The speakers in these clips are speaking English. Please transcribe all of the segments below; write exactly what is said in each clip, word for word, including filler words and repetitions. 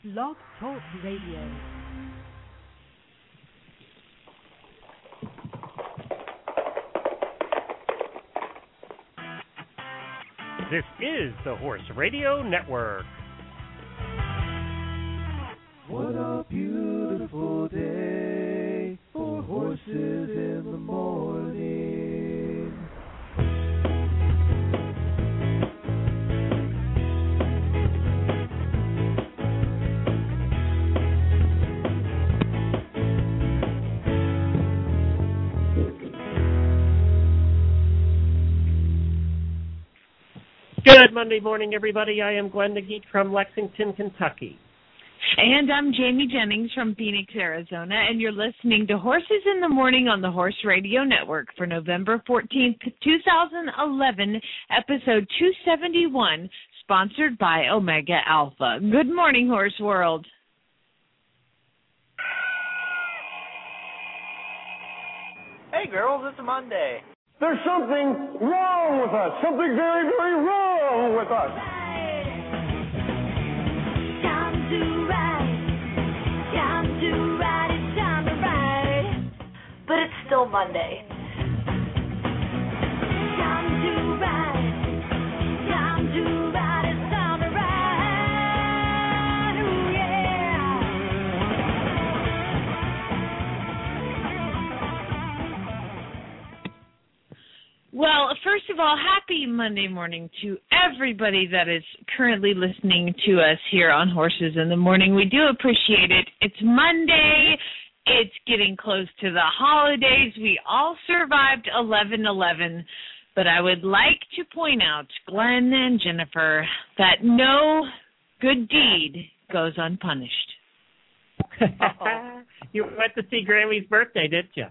Blog Talk Radio. This is the Horse Radio Network. What a beautiful day for horses in the morning. Good Monday morning, everybody. I am Glenn McGee from Lexington, Kentucky. And I'm Jamie Jennings from Phoenix, Arizona, and you're listening to Horses in the Morning on the Horse Radio Network for November fourteenth, twenty eleven, episode two seventy-one, sponsored by Omega Alpha. Good morning, Horse World. Hey, girls, it's a Monday. There's something wrong with us. Something very, very wrong with us. Time to ride. Time to ride. It's time to ride. But it's still Monday. Time to ride. Time to ride. It's time to ride. Ooh, yeah. Well, first of all, happy Monday morning to everybody that is currently listening to us here on Horses in the Morning. We do appreciate it. It's Monday. It's getting close to the holidays. We all survived eleven eleven, but I would like to point out, Glenn and Jennifer, that no good deed goes unpunished. You went to see Grammy's birthday, didn't you?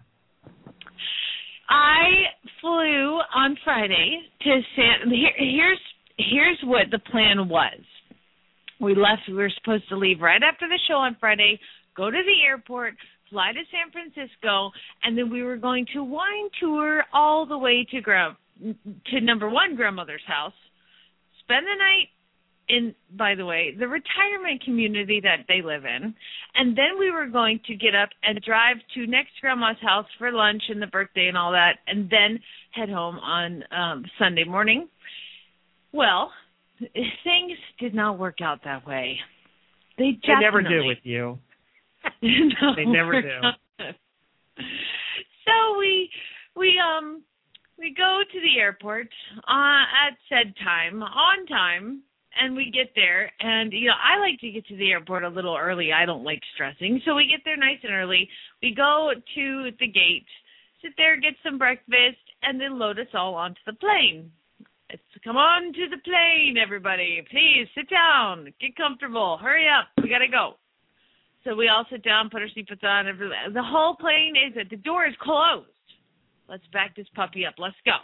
I flew on Friday to San. Here, here's here's what the plan was. We left. We were supposed to leave right after the show on Friday, go to the airport, fly to San Francisco, and then we were going to wine tour all the way to gra- to number one grandmother's house, spend the night in, by the way, the retirement community that they live in, and then we were going to get up and drive to next grandma's house for lunch and the birthday and all that, and then head home on um, Sunday morning. Well, things did not work out that way. They, they never do with you. no, they never do. Not. So we we um we go to the airport uh, at said time, on time. And we get there, and, you know, I like to get to the airport a little early. I don't like stressing. So we get there nice and early. We go to the gate, sit there, get some breakfast, and then load us all onto the plane. It's come on to the plane, everybody. Please sit down. Get comfortable. Hurry up. We got to go. So we all sit down, put our seatbelts on. The whole plane is, the door is closed. Let's back this puppy up. Let's go.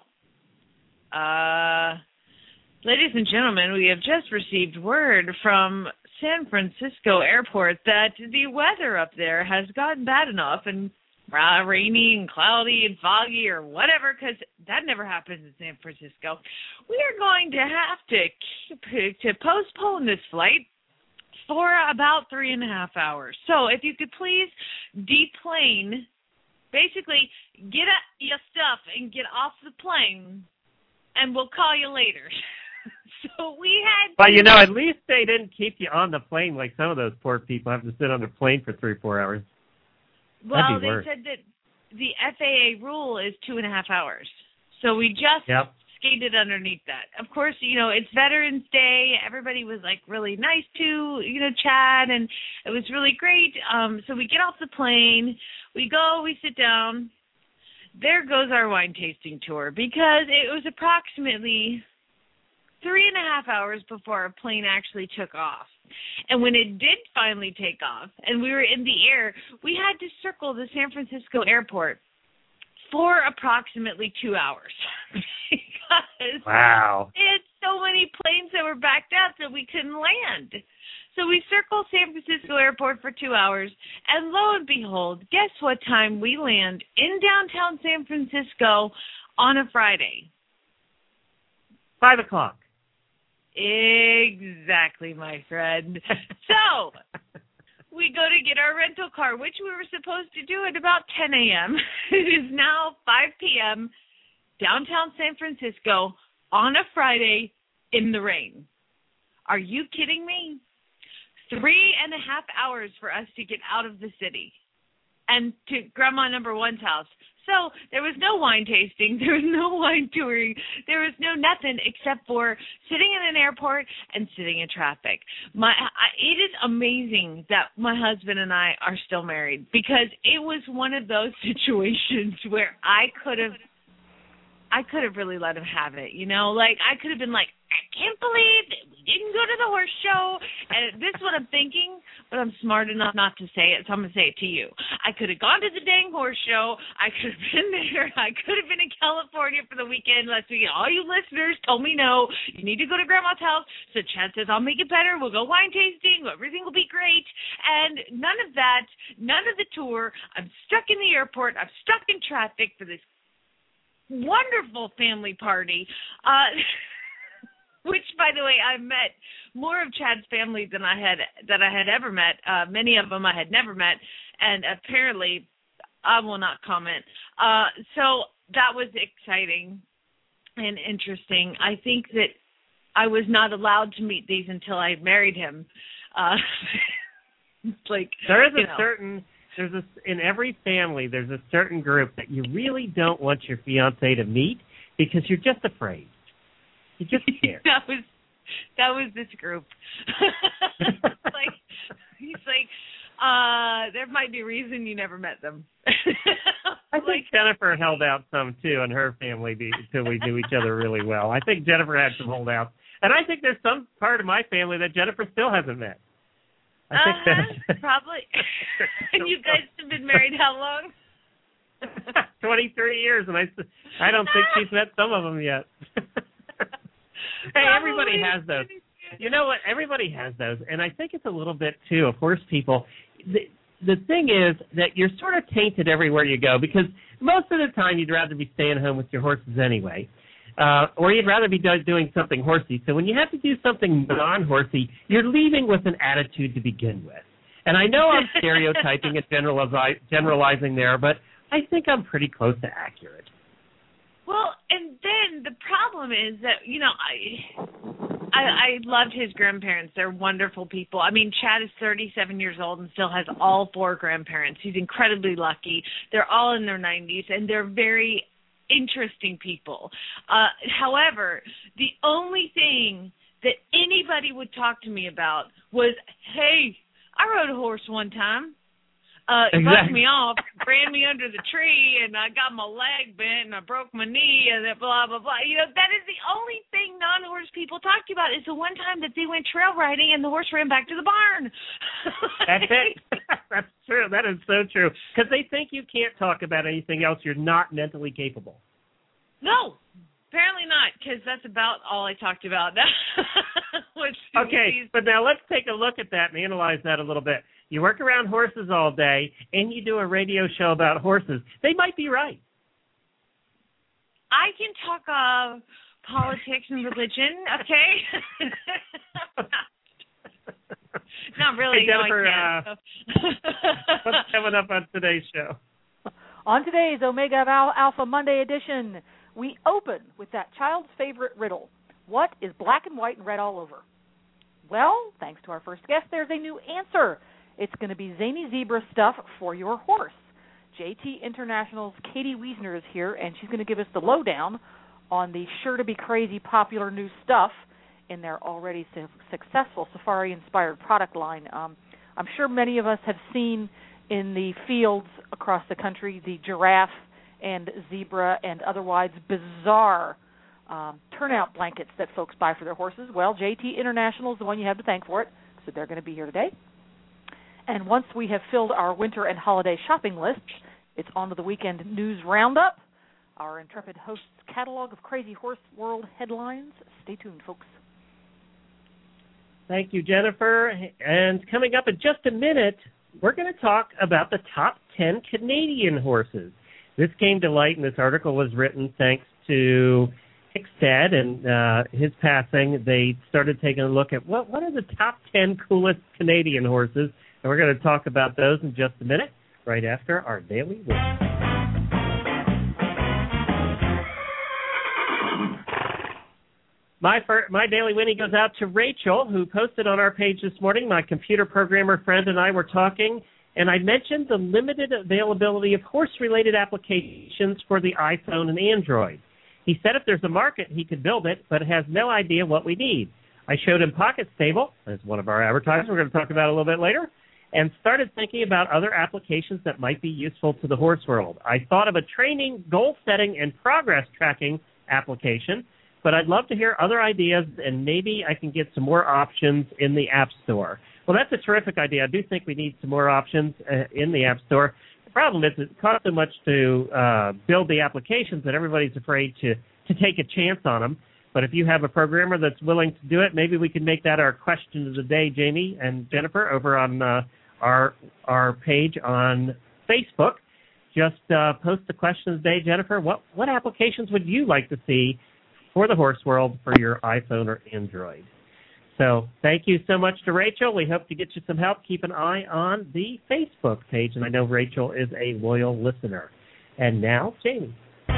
Uh... Ladies and gentlemen, we have just received word from San Francisco Airport that the weather up there has gotten bad enough and uh, rainy and cloudy and foggy or whatever, because that never happens in San Francisco. We are going to have to keep, to postpone this flight for about three and a half hours. So if you could please deplane, basically get your stuff and get off the plane, and we'll call you later. So we had. But you know, at least they didn't keep you on the plane like some of those poor people have to sit on the plane for three, four hours. Well, they worse. said that the F A A rule is two and a half hours. So we just yep. skated underneath that. Of course, you know, it's Veterans Day. Everybody was like really nice to, you know, Chad, and it was really great. Um, so we get off the plane, we go, we sit down. There goes our wine tasting tour, because it was approximately three and a half hours before our plane actually took off. And when it did finally take off and we were in the air, we had to circle the San Francisco airport for approximately two hours. Because wow. It had so many planes that were backed up that we couldn't land. So we circled San Francisco airport for two hours, and lo and behold, guess what time we land in downtown San Francisco on a Friday? Five o'clock. Exactly, my friend. So get our rental car, which we were supposed to do at about ten a.m. It is now five p.m. downtown San Francisco on a Friday in the rain. Are you kidding me? Three and a half hours for us to get out of the city and to Grandma Number One's house. So there was no wine tasting. There was no wine touring. There was no nothing except for sitting in an airport and sitting in traffic. My, I, it is amazing that my husband and I are still married because it was one of those situations where I could have I could have really let him have it, you know? Like, I could have been like, I can't believe that we didn't go to the horse show. And this is what I'm thinking, but I'm smart enough not to say it, so I'm going to say it to you. I could have gone to the dang horse show. I could have been there. I could have been in California for the weekend. Let's see, all you listeners told me no. You need to go to Grandma's house. So Chad says, I'll make it better. We'll go wine tasting. Everything will be great. And none of that, none of the tour. I'm stuck in the airport. I'm stuck in traffic for this wonderful family party, uh, which, by the way, I met more of Chad's family than I had that I had ever met. Uh, many of them I had never met, and apparently, I will not comment. Uh, so that was exciting and interesting. I think that I was not allowed to meet these until I married him. Uh, like there is a you know. certain. There's a, in every family, there's a certain group that you really don't want your fiancé to meet because you're just afraid. You just scared. that was that was this group. like he's like, uh, there might be a reason you never met them. I think like, Jennifer held out some too in her family until we knew each other really well. I think Jennifer had some holdouts, and I think there's some part of my family that Jennifer still hasn't met. I think uh-huh, that's probably. And you guys have been married how long? twenty-three years, and I, I don't think she's met some of them yet. Hey, everybody has those. You know what? Everybody has those, and I think it's a little bit, too, of horse people. The, the thing is that you're sort of tainted everywhere you go because most of the time you'd rather be staying home with your horses anyway. Uh, or you'd rather be do- doing something horsey. So when you have to do something non-horsey, you're leaving with an attitude to begin with. And I know I'm stereotyping and generalizi- generalizing there, but I think I'm pretty close to accurate. Well, and then the problem is that, you know, I, I I loved his grandparents. They're wonderful people. I mean, Chad is thirty-seven years old and still has all four grandparents. He's incredibly lucky. They're all in their nineties, and they're very interesting people. Uh, however, the only thing that anybody would talk to me about was, hey, I rode a horse one time. Uh, it exactly. bucked me off, ran me under the tree, and I got my leg bent, and I broke my knee, and blah, blah, blah. You know, that is the only thing non-horse people talk to you about is the one time that they went trail riding and the horse ran back to the barn. That's it. That's true. That is so true. Because they think you can't talk about anything else. You're not mentally capable. No, apparently not, because that's about all I talked about. Which okay, but now let's take a look at that and analyze that a little bit. You work around horses all day, and you do a radio show about horses. They might be right. I can talk uh, politics and religion, okay? Not really. Hey, Jennifer, no, I can't. Uh, what's coming up on today's show? On today's Omega Al- Alpha Monday edition, we open with that child's favorite riddle. What is black and white and red all over? Well, thanks to our first guest, there's a new answer. It's going to be zany zebra stuff for your horse. J T International's Katie Wiesner is here, and she's going to give us the lowdown on the sure-to-be-crazy popular new stuff in their already su- successful safari-inspired product line. Um, I'm sure many of us have seen in the fields across the country the giraffe and zebra and otherwise bizarre um, turnout blankets that folks buy for their horses. Well, J T International is the one you have to thank for it, so they're going to be here today. And once we have filled our winter and holiday shopping lists, it's on to the weekend news roundup, our intrepid host's catalog of crazy horse world headlines. Stay tuned, folks. Thank you, Jennifer. And coming up in just a minute, we're going to talk about the top ten Canadian horses. This came to light, and this article was written thanks to Hickstead and uh, his passing. They started taking a look at what, what are the top ten coolest Canadian horses. And we're going to talk about those in just a minute, right after our Daily Winnie. My fir- my Daily Winnie goes out to Rachel, who posted on our page this morning. My computer programmer friend and I were talking, and I mentioned the limited availability of horse-related applications for the iPhone and Android. He said if there's a market, he could build it, but has no idea what we need. I showed him Pocket Stable, as one of our advertisers we're going to talk about a little bit later, and started thinking about other applications that might be useful to the horse world. I thought of a training, goal setting, and progress tracking application, but I'd love to hear other ideas, and maybe I can get some more options in the App Store. Well, that's a terrific idea. I do think we need some more options uh, in the App Store. The problem is it costs so much to uh, build the applications that everybody's afraid to, to take a chance on them. But if you have a programmer that's willing to do it, maybe we can make that our question of the day, Jamie and Jennifer, over on uh, our our page on Facebook. Just uh, post the question of the day, Jennifer. What, what applications would you like to see for the horse world for your iPhone or Android? So thank you so much to Rachel. We hope to get you some help. Keep an eye on the Facebook page, and I know Rachel is a loyal listener. And now, Jamie.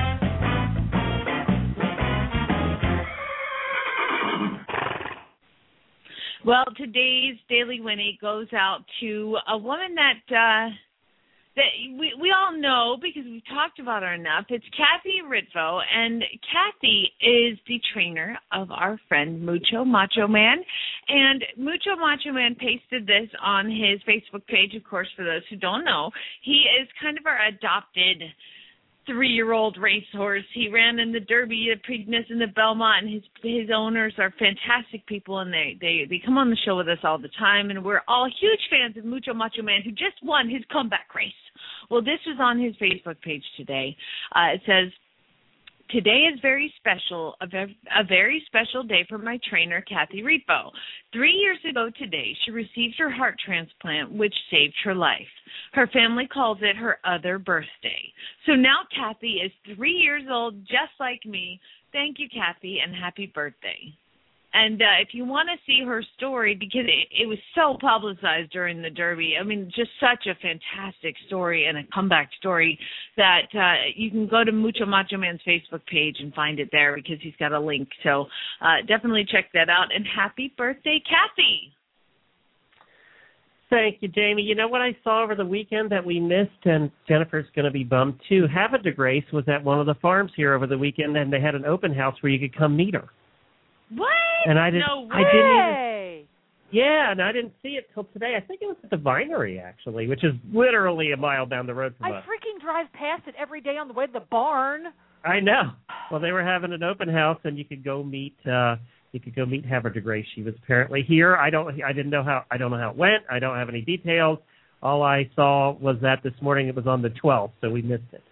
Well, today's Daily Winnie goes out to a woman that uh, that we we all know because we've talked about her enough. It's Kathy Ritvo, and Kathy is the trainer of our friend Mucho Macho Man. And Mucho Macho Man pasted this on his Facebook page, of course, for those who don't know. He is kind of our adopted three-year-old racehorse. He ran in the Derby, the Preakness, and the Belmont, and his his owners are fantastic people, and they, they, they come on the show with us all the time, and we're all huge fans of Mucho Macho Man, who just won his comeback race. Well, this was on his Facebook page today. Uh, it says, today is very special, a, ve- a very special day for my trainer, Kathy Ritvo. Three years ago today, she received her heart transplant, which saved her life. Her family calls it her other birthday. So now Kathy is three years old, just like me. Thank you, Kathy, and happy birthday. And uh, if you want to see her story, because it, it was so publicized during the Derby, I mean, just such a fantastic story and a comeback story that uh, you can go to Mucho Macho Man's Facebook page and find it there because he's got a link. So uh, definitely check that out. And happy birthday, Kathy. Thank you, Jamie. You know what I saw over the weekend that we missed, and Jennifer's going to be bummed too. Havre de Grace was at one of the farms here over the weekend, and they had an open house where you could come meet her. What? And I didn't. No way. I didn't even, yeah, and I didn't see it till today. I think it was at the Vinery actually, which is literally a mile down the road from I us. I freaking drive past it every day on the way to the barn. I know. Well, they were having an open house, and you could go meet. Uh, you could go meet Havre de Grace. She was apparently here. I don't. I didn't know how. I don't know how it went. I don't have any details. All I saw was that this morning it was on the twelfth, so we missed it.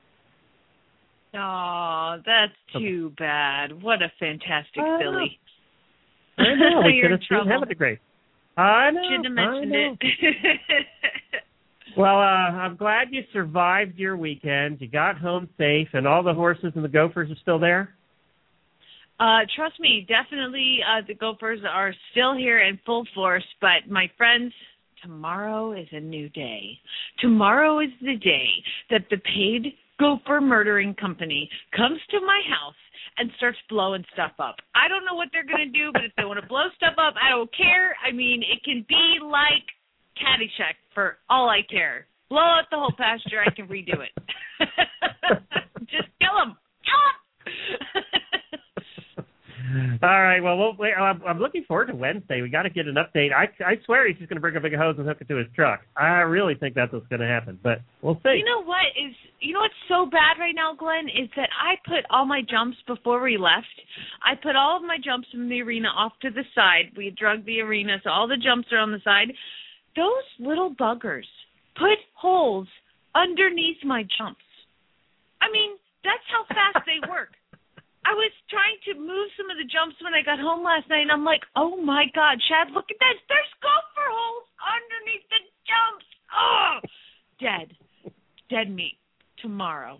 Oh, that's too bad. What a fantastic I filly. I know. We You're could have in seen trouble. Havre de Grace. I know. Shouldn't have mentioned I know. it. Well, uh, I'm glad you survived your weekend. You got home safe, and all the horses and the Gophers are still there? Uh, trust me, definitely uh, the Gophers are still here in full force, but my friends, tomorrow is a new day. Tomorrow is the day that the paid Gopher murdering company comes to my house and starts blowing stuff up. I don't know what they're going to do, but if they want to blow stuff up, I don't care. I mean, it can be like Caddyshack for all I care. Blow out the whole pasture, I can redo it. Just kill them. Kill them. All right. Well, we'll wait, I'm, I'm looking forward to Wednesday. We got to get an update. I, I swear he's just going to bring a big hose and hook it to his truck. I really think that's what's going to happen, but we'll see. You know what is? You know what's so bad right now, Glenn, is that I put all my jumps before we left. I put all of my jumps from the arena off to the side. We drug the arena, so all the jumps are on the side. Those little buggers put holes underneath my jumps. I mean, that's how fast they work. I was trying to move some of the jumps when I got home last night, and I'm like, oh, my God, Chad, look at that. There's gopher holes underneath the jumps. Oh, dead. Dead meat tomorrow.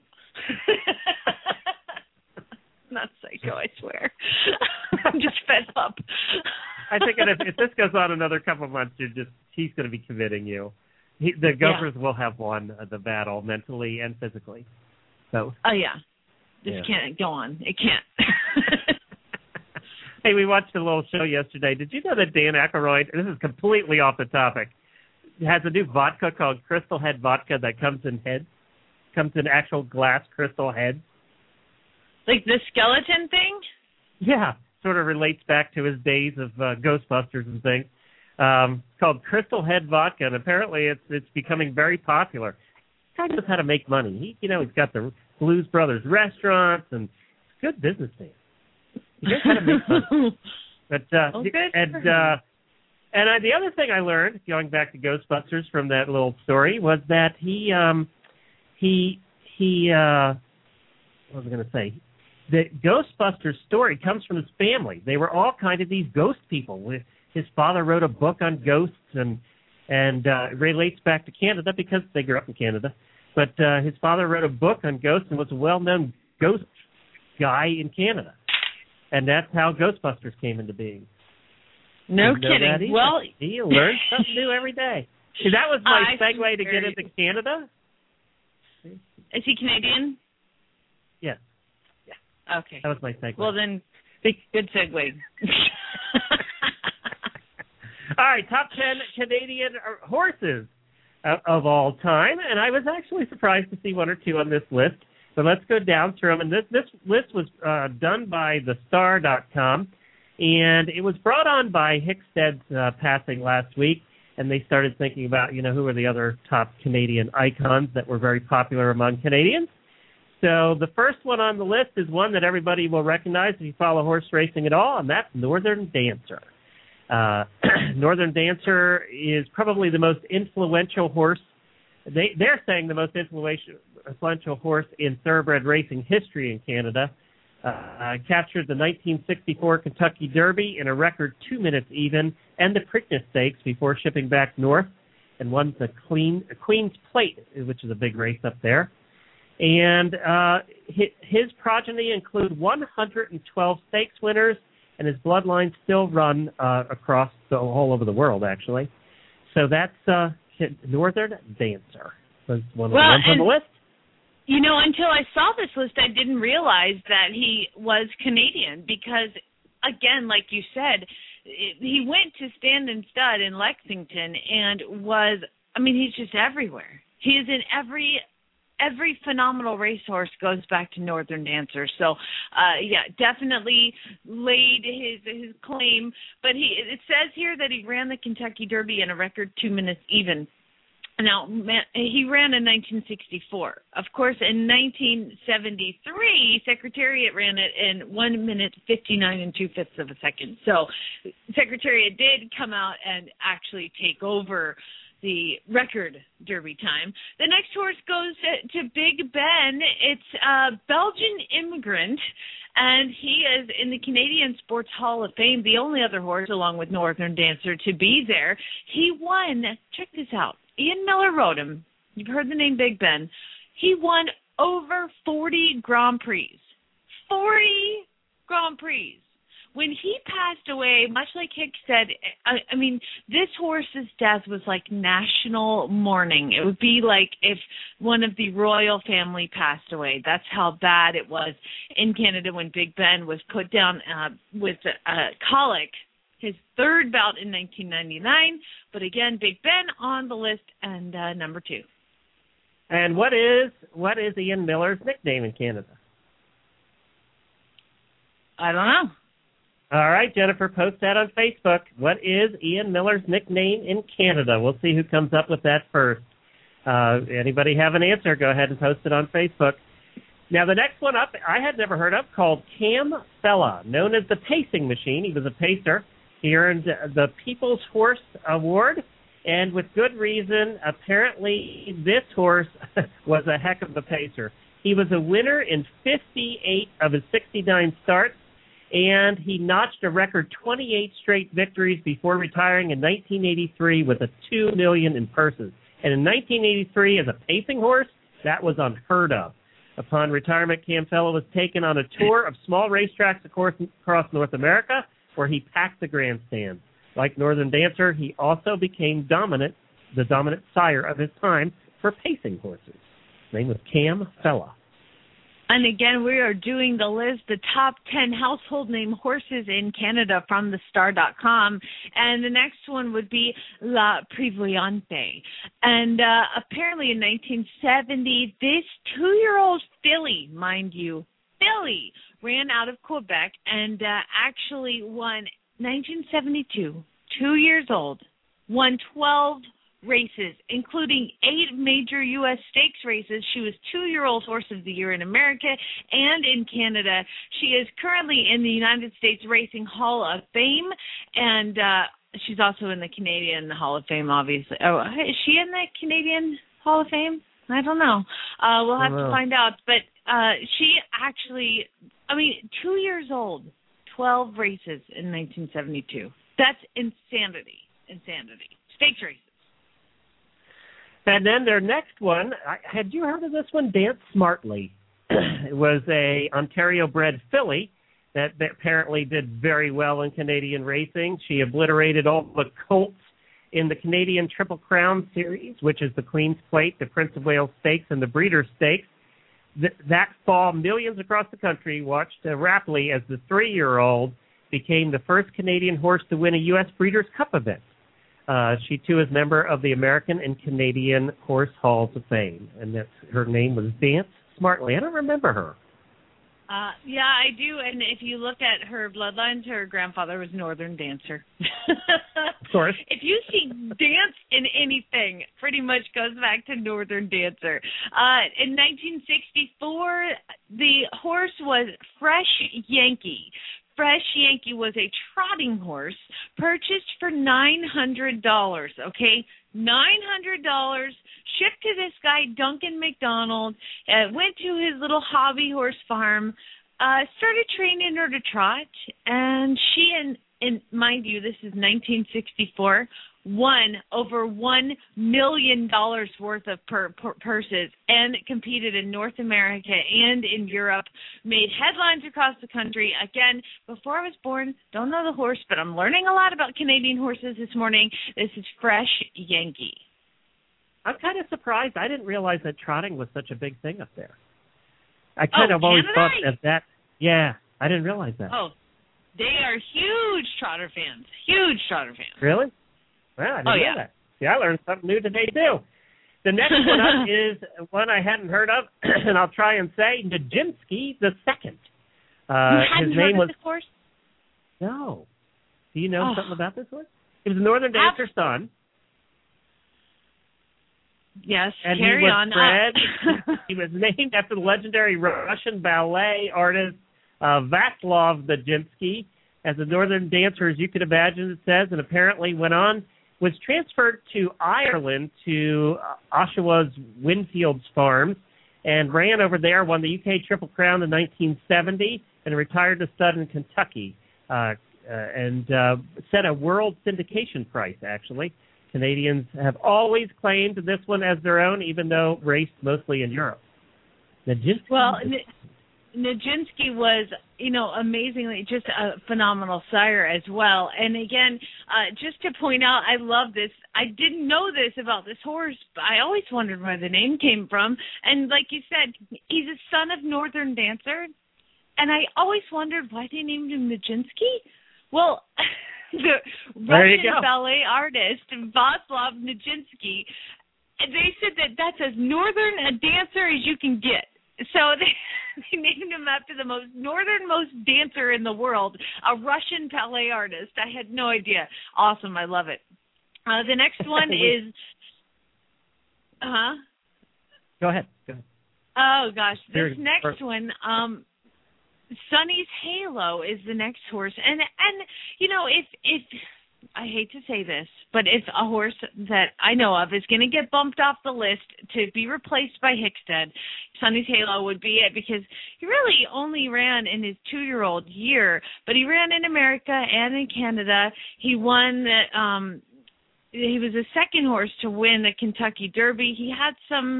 Not psycho, I swear. I'm just fed up. I think if, if this goes on another couple of months, you're just he's going to be committing you. He, the Gophers yeah. will have won uh, the battle mentally and physically. So. Oh yeah, this yeah. can't go on. It can't. Hey, we watched a little show yesterday. Did you know that Dan Aykroyd? This is completely off the topic. Has a new vodka called Crystal Head Vodka that comes in heads, comes in actual glass crystal heads. Like the skeleton thing? Yeah, sort of relates back to his days of uh, Ghostbusters and things. Um, it's called Crystal Head Vodka, and apparently it's it's becoming very popular. Guy knows how to make money. He, you know, he's got the Blues Brothers restaurants, and it's a good businessman. He knows how to make money. But uh, oh, good and uh, and uh, the other thing I learned, going back to Ghostbusters from that little story, was that he um, he he uh, what was I going to say? The Ghostbusters story comes from his family. They were all kind of these ghost people. His father wrote a book on ghosts, and and uh, it relates back to Canada because they grew up in Canada. But uh, his father wrote a book on ghosts and was a well-known ghost guy in Canada. And that's how Ghostbusters came into being. No kidding. Well, you learn something new every day. See, that was my I segue to get into Canada. Is he Canadian? Yes. Yeah. Okay. That was my segue. Well, then, good segue. All right, top ten Canadian horses uh, of all time, and I was actually surprised to see one or two on this list. So let's go down through them. And this this list was uh, done by the star dot com, and it was brought on by Hickstead's uh, passing last week, and they started thinking about, you know, who are the other top Canadian icons that were very popular among Canadians. So the first one on the list is one that everybody will recognize if you follow horse racing at all, and that's Northern Dancer. Uh, Northern Dancer is probably the most influential horse. They, they're saying the most influential, influential horse in thoroughbred racing history in Canada. Uh, captured the nineteen sixty-four Kentucky Derby in a record two minutes even, and the Preakness Stakes before shipping back north, and won the Queen, Queen's Plate, which is a big race up there. And uh, his, his progeny include one hundred twelve stakes winners, and his bloodline still run uh, across the, all over the world, actually. So that's uh, Northern Dancer. Was one of well, the ones on the list. You know, until I saw this list, I didn't realize that he was Canadian because, again, like you said, he went to Stand and Stud in Lexington and was, I mean, he's just everywhere. He is in every Every phenomenal racehorse goes back to Northern Dancer. So, uh, yeah, definitely laid his his claim. But he it says here that he ran the Kentucky Derby in a record two minutes even. Now, he ran in nineteen sixty-four. Of course, in nineteen seventy-three, Secretariat ran it in one minute, fifty-nine and two-fifths of a second. So, Secretariat did come out and actually take over the record Derby time. The next horse goes to, to Big Ben. It's a Belgian immigrant, and he is in the Canadian Sports Hall of Fame, the only other horse, along with Northern Dancer, to be there. He won, check this out, Ian Miller rode him. You've heard the name Big Ben. He won over forty Grand Prix. forty Grand Prix. When he passed away, much like Hick said, I, I mean, this horse's death was like national mourning. It would be like if one of the royal family passed away. That's how bad it was in Canada when Big Ben was put down uh, with uh, colic, his third bout in nineteen ninety-nine. But again, Big Ben on the list and uh, number two. And what is what is Ian Miller's nickname in Canada? I don't know. All right, Jennifer, post that on Facebook. What is Ian Miller's nickname in Canada? We'll see who comes up with that first. Uh, anybody have an answer, go ahead and post it on Facebook. Now, the next one up, I had never heard of, called Cam Fella, known as the Pacing Machine. He was a pacer. He earned the People's Horse Award, and with good reason. Apparently, this horse was a heck of a pacer. He was a winner in fifty-eight of his sixty-nine starts, and he notched a record twenty-eight straight victories before retiring in nineteen eighty-three with a two million dollars in purses. And in nineteen eighty-three, as a pacing horse, that was unheard of. Upon retirement, Cam Fella was taken on a tour of small racetracks across North America, where he packed the grandstand. Like Northern Dancer, he also became dominant, the dominant sire of his time for pacing horses. His name was Cam Fella. And again, we are doing the list, the top ten household name horses in Canada from the star dot com. And the next one would be La Prevoyante. And uh, apparently in nineteen seventy, this two-year-old filly, mind you, filly, ran out of Quebec and uh, actually won nineteen seventy-two, two years old, won twelve races, including eight major U S stakes races. She was two-year-old horse of the year in America and in Canada. She is currently in the United States Racing Hall of Fame, and uh, she's also in the Canadian Hall of Fame, obviously. Oh, is she in the Canadian Hall of Fame? I don't know. Uh, we'll have to find out. But uh, she actually, I mean, two years old, twelve races in nineteen seventy-two. That's insanity. Insanity. Stakes races. And then their next one, I, had you heard of this one? Dance Smartly. It was a Ontario-bred filly that, that apparently did very well in Canadian racing. She obliterated all the colts in the Canadian Triple Crown Series, which is the Queen's Plate, the Prince of Wales Stakes, and the Breeders' Stakes. Th- that fall, millions across the country watched uh, rapidly as the three-year-old became the first Canadian horse to win a U S Breeders' Cup event. Uh, she, too, is a member of the American and Canadian Horse Halls of Fame, and that's, her name was Dance Smartly. I don't remember her. Uh, yeah, I do, and if you look at her bloodlines, her grandfather was Northern Dancer. Of course. If you see dance in anything, pretty much goes back to Northern Dancer. Uh, in nineteen sixty-four, the horse was Fresh Yankee. Fresh Yankee was a trotting horse purchased for nine hundred dollars, okay? nine hundred dollars, shipped to this guy, Duncan McDonald, uh, went to his little hobby horse farm, uh, started training her to trot, and she, and, and mind you, this is nineteen sixty-four, won over one million dollars worth of per, per, purses and competed in North America and in Europe, made headlines across the country. Again, before I was born, don't know the horse, but I'm learning a lot about Canadian horses this morning. This is Fresh Yankee. I'm kind of surprised. I didn't realize that trotting was such a big thing up there. I kind oh, of always Canada? thought of that. Yeah, I didn't realize that. Oh, they are huge trotter fans. Huge trotter fans. Really? Well, I didn't oh, know yeah. that. See, I learned something new today, too. The next one up is one I hadn't heard of, and I'll try and say Nijinsky the Second. Uh, you hadn't his heard name of was this horse? No. Do you know Oh. something about this horse? He was a Northern Dancer's son. Yes, And carry he was on. bred, he was named after the legendary Russian ballet artist uh, Vaslov Nijinsky. As a Northern Dancer, as you can imagine, it says, and apparently went on, was transferred to Ireland to uh, Oshawa's Winfield's Farms and ran over there, won the U K Triple Crown in nineteen seventy, and retired to stud in Kentucky, uh, uh, and uh, set a world syndication price, actually. Canadians have always claimed this one as their own, even though raced mostly in Europe. Nijinsky Well, N- Nijinsky was, you know, amazingly just a phenomenal sire as well. And again, uh, just to point out, I love this. I didn't know this about this horse, but I always wondered where the name came from. And like you said, he's a son of Northern Dancer. And I always wondered why they named him Nijinsky. Well, the Russian ballet artist, Vaslov Nijinsky, they said that that's as northern a dancer as you can get. So they, they named him after the most northernmost dancer in the world, a Russian ballet artist. I had no idea. Awesome. I love it. Uh, the next one is, uh-huh. Go ahead. Go ahead. Oh, gosh. This Very next perfect. one, um, Sonny's Halo is the next horse. And, and you know, if if I hate to say this, but if a horse that I know of is going to get bumped off the list to be replaced by Hickstead, Sonny's Halo would be it, because he really only ran in his two-year-old year, but he ran in America and in Canada. He won, um, he was the second horse to win the Kentucky Derby. He had some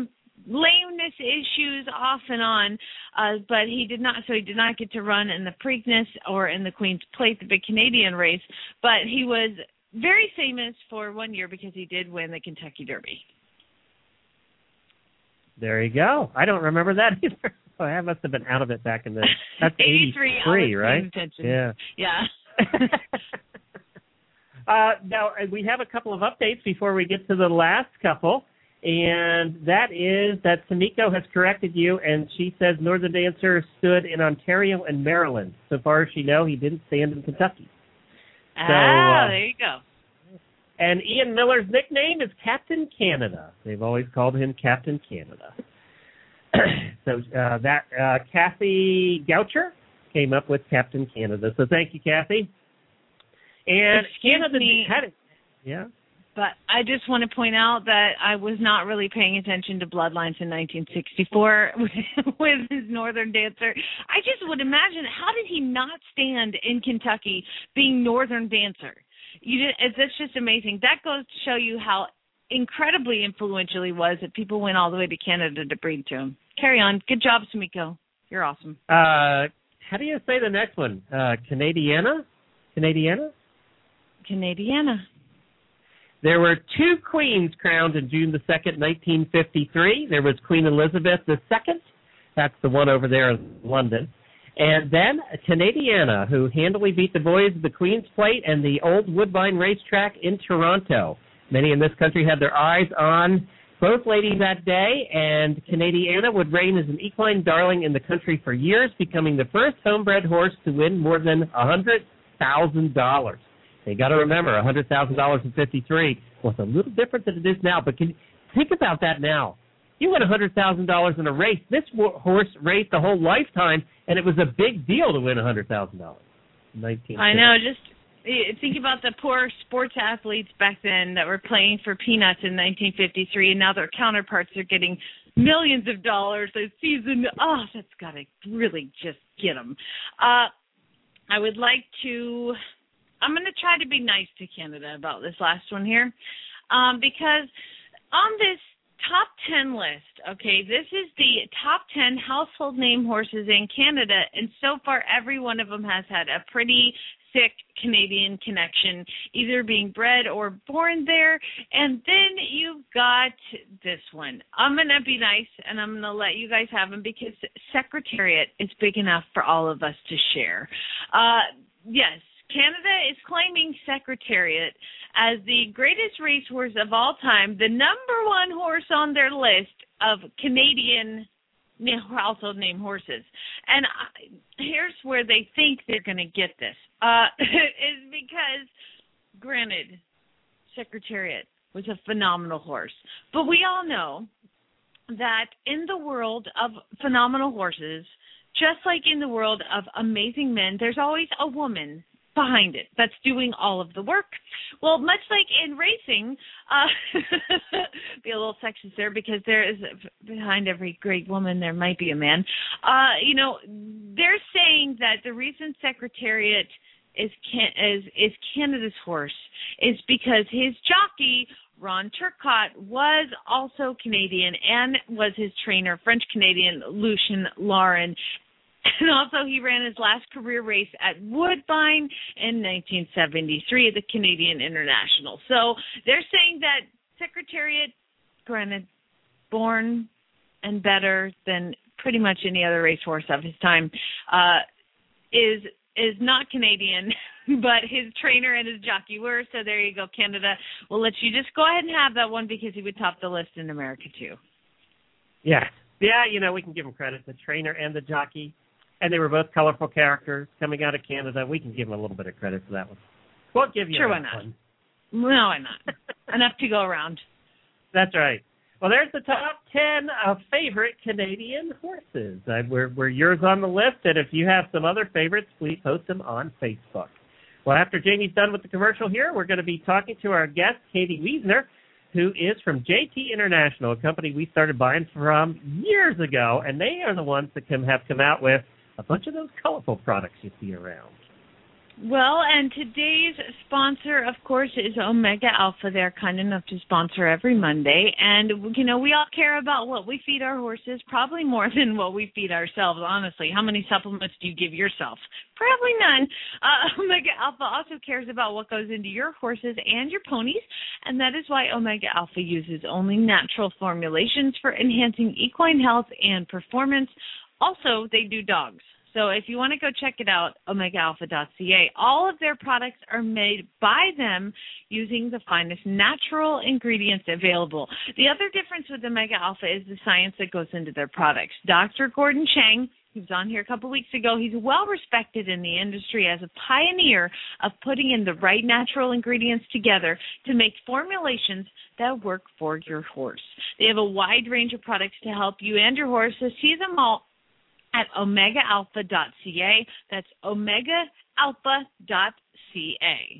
lameness issues off and on, uh, but he did not. So he did not get to run in the Preakness or in the Queen's Plate, the big Canadian race. But he was very famous for one year because he did win the Kentucky Derby. There you go. I don't remember that either. Oh, I must have been out of it back in the that's eighty-three, eighty-three, right? Yeah. Yeah. uh, now, we have a couple of updates before we get to the last couple, and that is that Samiko has corrected you, and she says Northern Dancer stood in Ontario and Maryland. So far as she knows, he didn't stand in Kentucky. Ah, so, uh, there you go. And Ian Miller's nickname is Captain Canada. They've always called him Captain Canada. so uh, that uh, Kathy Goucher came up with Captain Canada. So thank you, Kathy. And Excuse Canada me, had it. Yeah. But I just want to point out that I was not really paying attention to Bloodlines in nineteen sixty-four with, with his Northern Dancer. I just would imagine, how did he not stand in Kentucky being Northern Dancer? You just, that's just amazing. That goes to show you how incredibly influential he was that people went all the way to Canada to breed to him. Carry on. Good job, Samiko. You're awesome. Uh, how do you say the next one? Uh, Canadiana? Canadiana? Canadiana. There were two queens crowned on June the second, nineteen fifty-three. There was Queen Elizabeth the Second. That's the one over there in London. And then Canadiana, who handily beat the boys of the Queen's Plate and the old Woodbine Racetrack in Toronto. Many in this country had their eyes on both ladies that day, and Canadiana would reign as an equine darling in the country for years, becoming the first homebred horse to win more than one hundred thousand dollars. You got to remember, one hundred thousand dollars in fifty-three was a little different than it is now, but can you think about that now? You win one hundred thousand dollars in a race. This horse raced a whole lifetime, and it was a big deal to win one hundred thousand dollars. I know. Just think about the poor sports athletes back then that were playing for peanuts in nineteen fifty-three, and now their counterparts are getting millions of dollars a season. Oh, that's got to really just get them. Uh, I would like to... I'm going to try to be nice to Canada about this last one here, um, because on this top ten list, okay, this is the top ten household name horses in Canada, and so far every one of them has had a pretty thick Canadian connection, either being bred or born there. And then you've got this one. I'm going to be nice, and I'm going to let you guys have them because Secretariat is big enough for all of us to share. Uh, yes. Canada is claiming Secretariat as the greatest racehorse of all time, the number one horse on their list of Canadian household name horses. And I, here's where they think they're going to get this, uh, is because, granted, Secretariat was a phenomenal horse. But we all know that in the world of phenomenal horses, just like in the world of amazing men, there's always a woman behind it that's doing all of the work. Well, much like in racing, uh, be a little sexist there because there is, behind every great woman, there might be a man. Uh, you know, they're saying that the reason Secretariat is, can, is, is Canada's horse is because his jockey, Ron Turcotte, was also Canadian and was his trainer, French-Canadian Lucien Laurin. And also he ran his last career race at Woodbine in nineteen seventy-three at the Canadian International. So they're saying that Secretariat, granted, born and better than pretty much any other racehorse of his time, uh, is is not Canadian, but his trainer and his jockey were. So there you go, Canada. We'll let you just go ahead and have that one because he would top the list in America too. Yeah. Yeah, you know, we can give him credit, the trainer and the jockey. And they were both colorful characters coming out of Canada. We can give them a little bit of credit for that one. We'll give you sure, that why not? one. No, why not? Enough to go around. That's right. Well, there's the top ten of favorite Canadian horses. Uh, we're, we're yours on the list, and if you have some other favorites, please post them on Facebook. Well, after Jamie's done with the commercial here, we're going to be talking to our guest, Katie Wiesner, who is from J T International, a company we started buying from years ago, and they are the ones that come, have come out with a bunch of those colorful products you see around. Well, and today's sponsor, of course, is Omega Alpha. They're kind enough to sponsor every Monday. And, you know, we all care about what we feed our horses, probably more than what we feed ourselves, honestly. How many supplements do you give yourself? Probably none. Uh, Omega Alpha also cares about what goes into your horses and your ponies, and that is why Omega Alpha uses only natural formulations for enhancing equine health and performance. Also, they do dogs. So if you want to go check it out, omega alpha dot c a, all of their products are made by them using the finest natural ingredients available. The other difference with Omega Alpha is the science that goes into their products. Doctor Gordon Chang, he was on here a couple weeks ago, he's well respected in the industry as a pioneer of putting in the right natural ingredients together to make formulations that work for your horse. They have a wide range of products to help you and your horse, so see them all at omega alpha dot c a. That's omega alpha dot c a.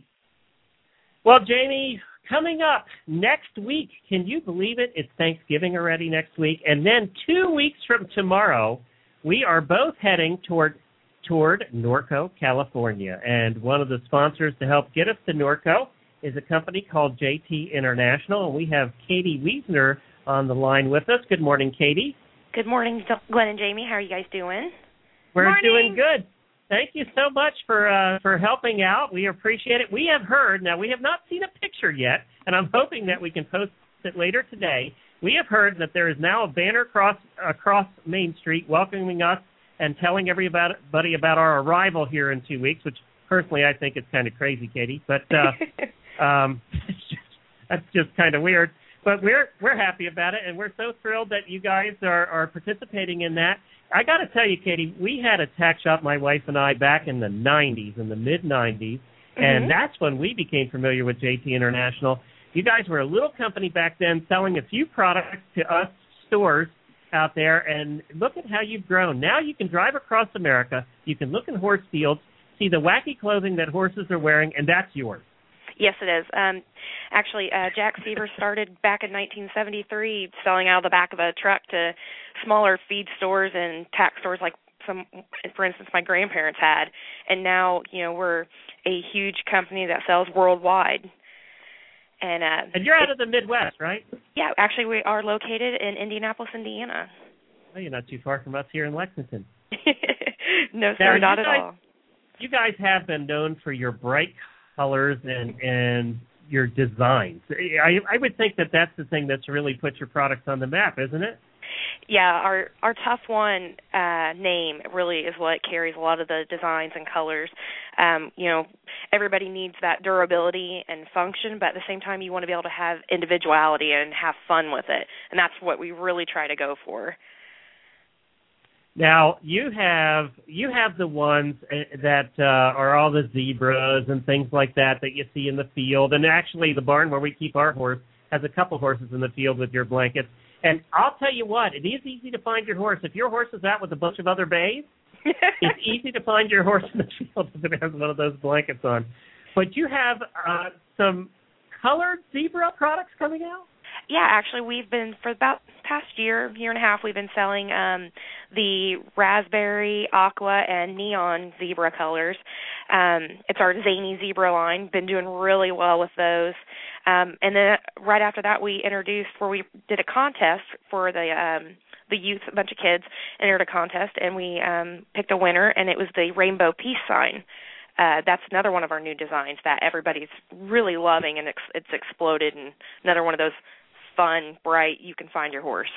Well, Jamie, coming up next week, can you believe it? It's Thanksgiving already next week. And then two weeks from tomorrow, we are both heading toward toward Norco, California. And one of the sponsors to help get us to Norco is a company called J T International. And we have Katie Wiesner on the line with us. Good morning, Katie. Good morning, Glenn and Jamie. How are you guys doing? We're Morning. doing good. Thank you so much for uh, for helping out. We appreciate it. We have heard, now we have not seen a picture yet, and I'm hoping that we can post it later today. We have heard that there is now a banner across, across Main Street welcoming us and telling everybody about our arrival here in two weeks, which personally I think is kind of crazy, Katie. But uh, um, it's just, that's just kind of weird. But we're we're happy about it, and we're so thrilled that you guys are, are participating in that. I got to tell you, Katie, we had a tack shop, my wife and I, back in the nineties, in the mid nineties, mm-hmm. and that's when we became familiar with J T International. You guys were a little company back then selling a few products to us stores out there, and look at how you've grown. Now you can drive across America, you can look in horse fields, see the wacky clothing that horses are wearing, and that's yours. Yes, it is. Um, actually, uh, Jack Seaver started back in nineteen seventy-three selling out of the back of a truck to smaller feed stores and tack stores like, some, for instance, my grandparents had. And now, you know, we're a huge company that sells worldwide. And, uh, and you're out of the Midwest, right? Yeah, actually, we are located in Indianapolis, Indiana. Oh, you're not too far from us here in Lexington. No, sir, now, not at guys, all. You guys have been known for your bright colors and and your designs. I I would think that that's the thing that's really put your products on the map, isn't it? Yeah, our our Tough One uh, name really is what carries a lot of the designs and colors. Um, you know, everybody needs that durability and function, but at the same time, you want to be able to have individuality and have fun with it, and that's what we really try to go for. Now you have you have the ones that uh, are all the zebras and things like that that you see in the field, and actually the barn where we keep our horse has a couple horses in the field with your blankets. And I'll tell you what, it is easy to find your horse. If your horse is out with a bunch of other bays, it's easy to find your horse in the field if it has one of those blankets on. But you have uh, some colored zebra products coming out? Yeah, actually, we've been, for about past year, year and a half, we've been selling um, the raspberry, aqua, and neon zebra colors. Um, it's our zany zebra line. Been doing really well with those. Um, and then right after that, we introduced where we did a contest for the um, the youth, a bunch of kids entered a contest, and we um, picked a winner, and it was the rainbow peace sign. Uh, that's another one of our new designs that everybody's really loving, and it's, it's exploded, and another one of those fun, bright, you can find your horse.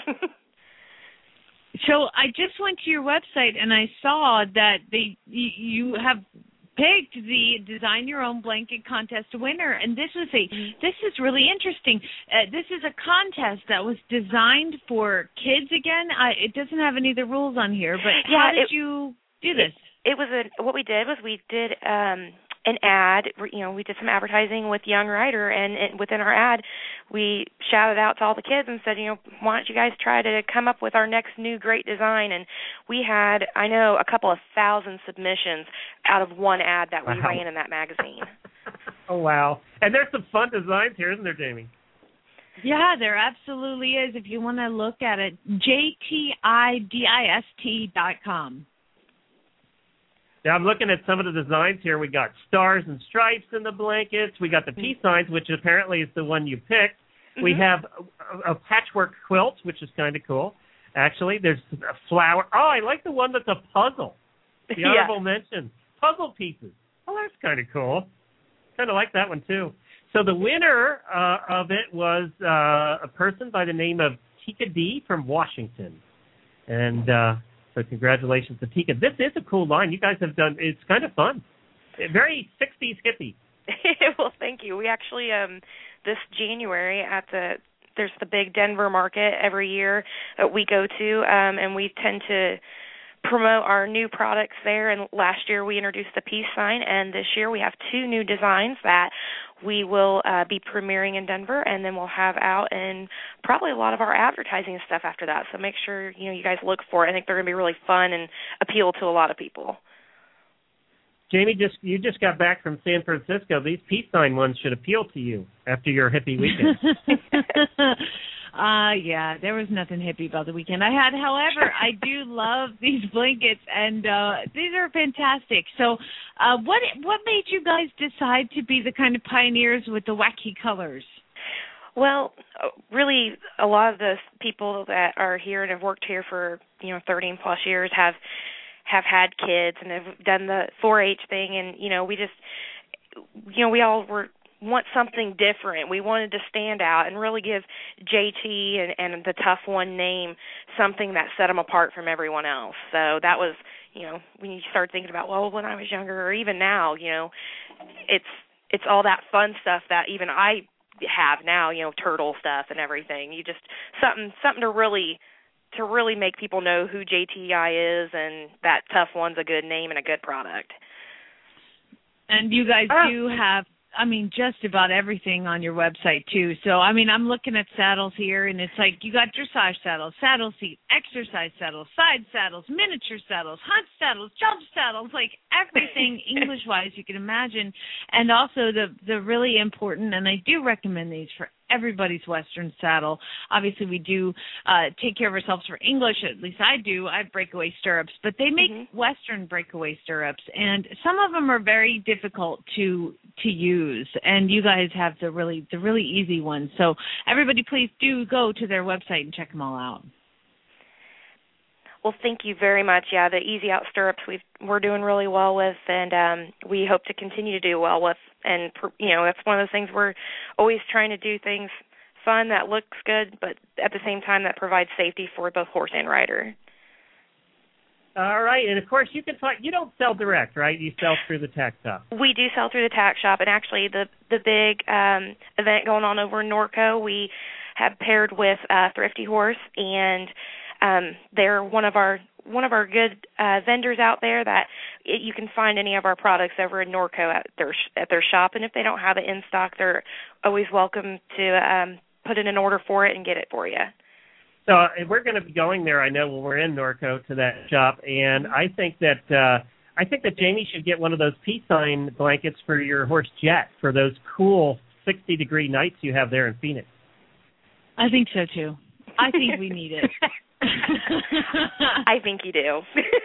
So I just went to your website and I saw that they you have picked the Design Your Own Blanket Contest winner, and this was a this is really interesting. Uh, this is a contest that was designed for kids. Again, I, it doesn't have any of the rules on here, but yeah, how did it, you do this? It, it was a what we did was we did. Um, an ad, you know, we did some advertising with Young Rider, and, and within our ad, we shouted out to all the kids and said, you know, why don't you guys try to come up with our next new great design? And we had, I know, a couple of thousand submissions out of one ad that we wow. ran in that magazine. Oh, wow. And there's some fun designs here, isn't there, Jamie? Yeah, there absolutely is. If you want to look at it, J T I D I S T dot com. Yeah, I'm looking at some of the designs here. We got stars and stripes in the blankets. We got the peace signs, which apparently is the one you picked. Mm-hmm. We have a, a patchwork quilt, which is kind of cool. Actually, there's a flower. Oh, I like the one that's a puzzle. The honorable yeah. mention. Puzzle pieces. Oh, that's kind of cool. Kind of like that one, too. So the winner uh, of it was uh, a person by the name of Tika D from Washington. And uh, so congratulations to Tika. This is a cool line. You guys have done, it's kind of fun. Very sixties hippie. Well, thank you. We actually, um, this January at the, there's the big Denver market every year that we go to, um, and we tend to promote our new products there. And last year we introduced the peace sign, and this year we have two new designs that we will uh, be premiering in Denver, and then we'll have out in probably a lot of our advertising and stuff after that. So make sure you know you guys look for it. I think they're going to be really fun and appeal to a lot of people. Jamie, just you just got back from San Francisco. These peace sign ones should appeal to you after your hippie weekend. Uh, yeah, there was nothing hippie about the weekend I had. However, I do love these blankets, and uh, these are fantastic. So uh, what what made you guys decide to be the kind of pioneers with the wacky colors? Well, really, a lot of the people that are here and have worked here for, you know, thirteen plus years have have had kids and have done the four H thing, and, you know, we just, you know, we all were want something different. We wanted to stand out and really give J T and, and the Tough One name something that set them apart from everyone else. So that was, you know, when you start thinking about, well, when I was younger or even now, you know, it's it's all that fun stuff that even I have now, you know, turtle stuff and everything. You just something something to really to really make people know who J T I is, and that Tough One's a good name and a good product. And you guys ah. do have, I mean, just about everything on your website, too. So, I mean, I'm looking at saddles here, and it's like you got dressage saddles, saddle seat, exercise saddles, side saddles, miniature saddles, hunt saddles, jump saddles, like everything English-wise you can imagine. And also the, the really important, and I do recommend these for everybody's Western saddle. Obviously, we do uh, take care of ourselves for English. At least I do. I have breakaway stirrups, but they make mm-hmm. Western breakaway stirrups, and some of them are very difficult to to use. And you guys have the really the really easy ones. So everybody, please do go to their website and check them all out. Well, thank you very much. Yeah, the Easy Out stirrups we've, we're doing really well with, and um, we hope to continue to do well with. And, you know, that's one of those things we're always trying to do things fun that looks good, but at the same time that provides safety for both horse and rider. All right, and of course you can find, you don't sell direct, right? You sell through the tack shop. We do sell through the tack shop, and actually the the big um, event going on over in Norco, we have paired with uh, Thrifty Horse, and um, they're one of our one of our good uh, vendors out there that it, you can find any of our products over in Norco at their at their shop, and if they don't have it in stock, they're always welcome to um, put in an order for it and get it for you. So uh, we're going to be going there, I know, when we're in Norco to that shop, and I think that uh, I think that Jamie should get one of those peace sign blankets for your horse Jet for those cool sixty degree nights you have there in Phoenix. I think so too. I think we need it. I think you do.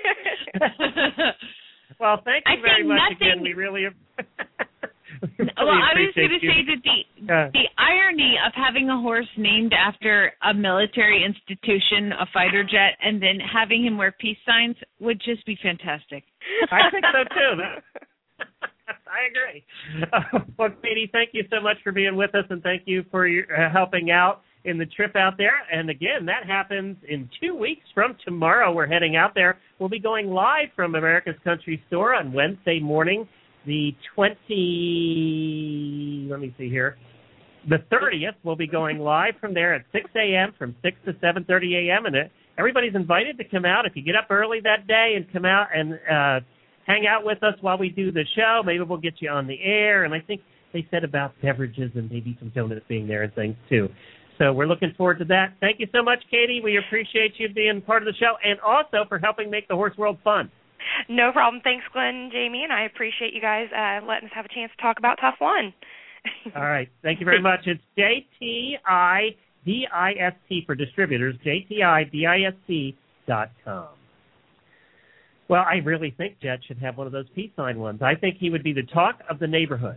Well, thank you I very much nothing... again. We really, really well, I was going to you. say that the uh, the irony of having a horse named after a military institution, a fighter jet, and then having him wear peace signs would just be fantastic. I think so too. I agree. Uh, well, Katie, thank you so much for being with us, and thank you for your, uh, helping out in the trip out there. And again, that happens in two weeks from tomorrow. We're heading out there. We'll be going live from America's Country Store on Wednesday morning, the twentieth, let me see here, the thirtieth. We'll be going live from there at six a.m. from six to seven thirty a.m. And everybody's invited to come out. If you get up early that day and come out and uh, hang out with us while we do the show, maybe we'll get you on the air. And I think they said about beverages and maybe some donuts being there and things too. So we're looking forward to that. Thank you so much, Katie. We appreciate you being part of the show and also for helping make the horse world fun. No problem. Thanks, Glenn and Jamie, and I appreciate you guys uh, letting us have a chance to talk about Tough One. All right. Thank you very much. It's J T I D I S T for distributors, J T I D I S T dot com. Well, I really think Jet should have one of those peace sign ones. I think he would be the talk of the neighborhood.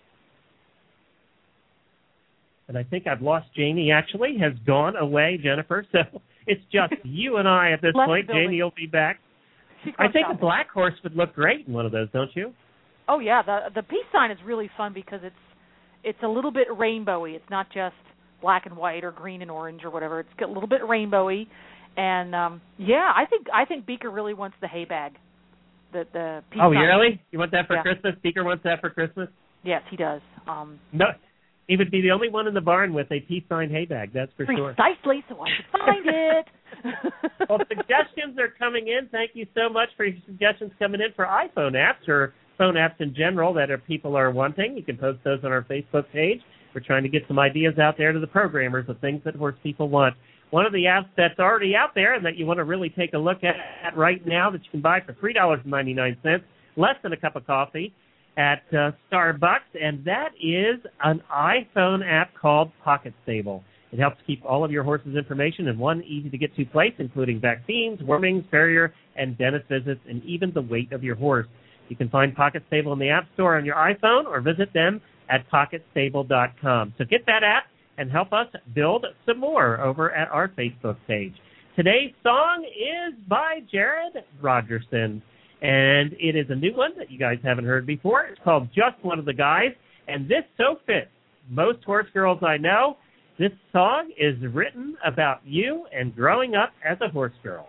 And I think I've lost Jamie, actually, has gone away, Jennifer. So it's just you and I at this Left point. the building. Jamie will be back. I think shopping. a black horse would look great in one of those, don't you? Oh, yeah. The the peace sign is really fun because it's it's a little bit rainbowy. It's not just black and white or green and orange or whatever. It's a little bit rainbowy. And, um, yeah, I think I think Beaker really wants the hay bag. The, the peace oh, sign. really? You want that for Yeah. Christmas? Beaker wants that for Christmas? Yes, he does. Um, No. He would be the only one in the barn with a peace sign hay bag, that's for sure. Precisely, so I could find it. Well, suggestions are coming in. Thank you so much for your suggestions coming in for iPhone apps or phone apps in general that are, people are wanting. You can post those on our Facebook page. We're trying to get some ideas out there to the programmers of things that horse people want. One of the apps that's already out there and that you want to really take a look at, at right now that you can buy for three dollars and ninety-nine cents, less than a cup of coffee, at uh, Starbucks, and that is an iPhone app called Pocket Stable. It helps keep all of your horse's information in one easy-to-get-to place, including vaccines, wormings, farrier, and dentist visits, and even the weight of your horse. You can find Pocket Stable in the App Store on your iPhone or visit them at pocket stable dot com. So get that app and help us build some more over at our Facebook page. Today's song is by Jared Rogerson. And it is a new one that you guys haven't heard before. It's called Just One of the Guys. And this so fits most horse girls I know. This song is written about you and growing up as a horse girl.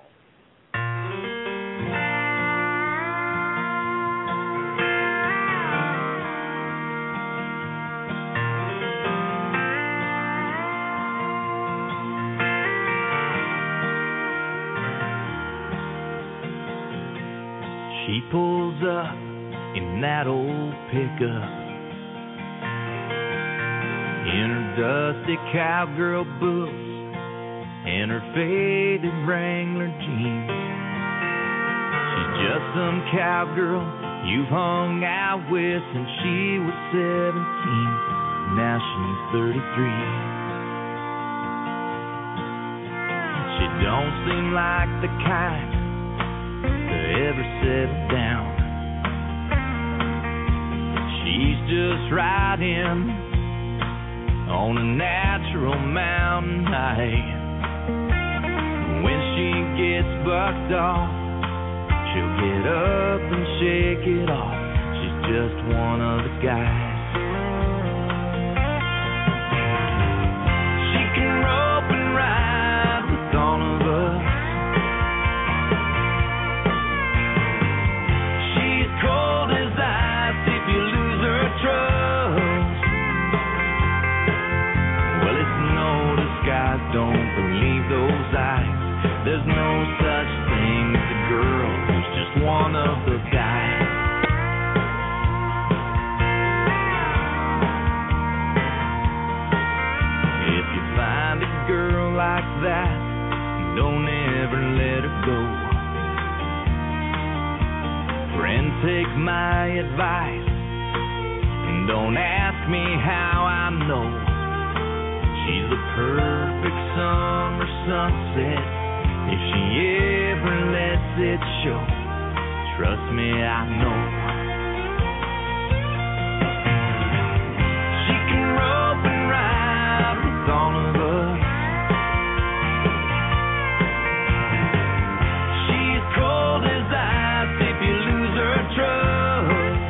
She pulls up in that old pickup in her dusty cowgirl boots and her faded Wrangler jeans. She's just some cowgirl you've hung out with since she was seventeen. Now she's thirty-three. She don't seem like the kind to ever settle down. She's just riding on a natural mountain high. When she gets bucked off, she'll get up and shake it off. She's just one of the guys. She can rope and ride with all of us. Cold as ice if you lose her trust. Well, it's no disguise, don't believe those eyes. There's no such thing as a girl who's just one of the guys. If you find a girl like that, don't ever let her go. Friend, take my advice and don't ask me how I know. She's the perfect summer sunset if she ever lets it show. Trust me, I know. She can rope and ride with all of us. She's cold as ice if you lose her trust.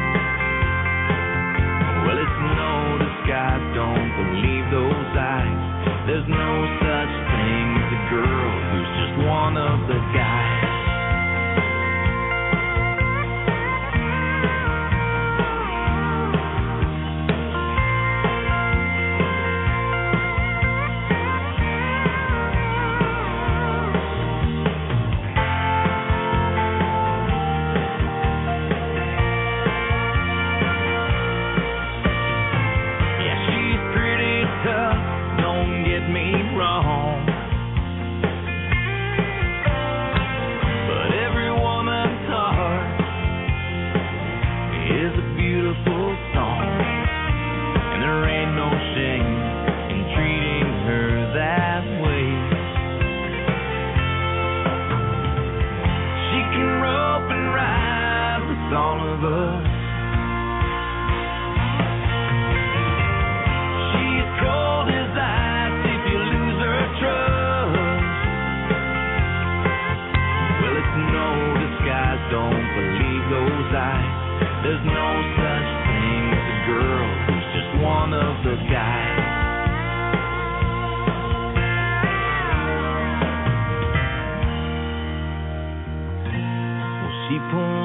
Well, it's no disguise, don't believe those eyes. There's no such thing as a girl who's just one of the guys. She can roll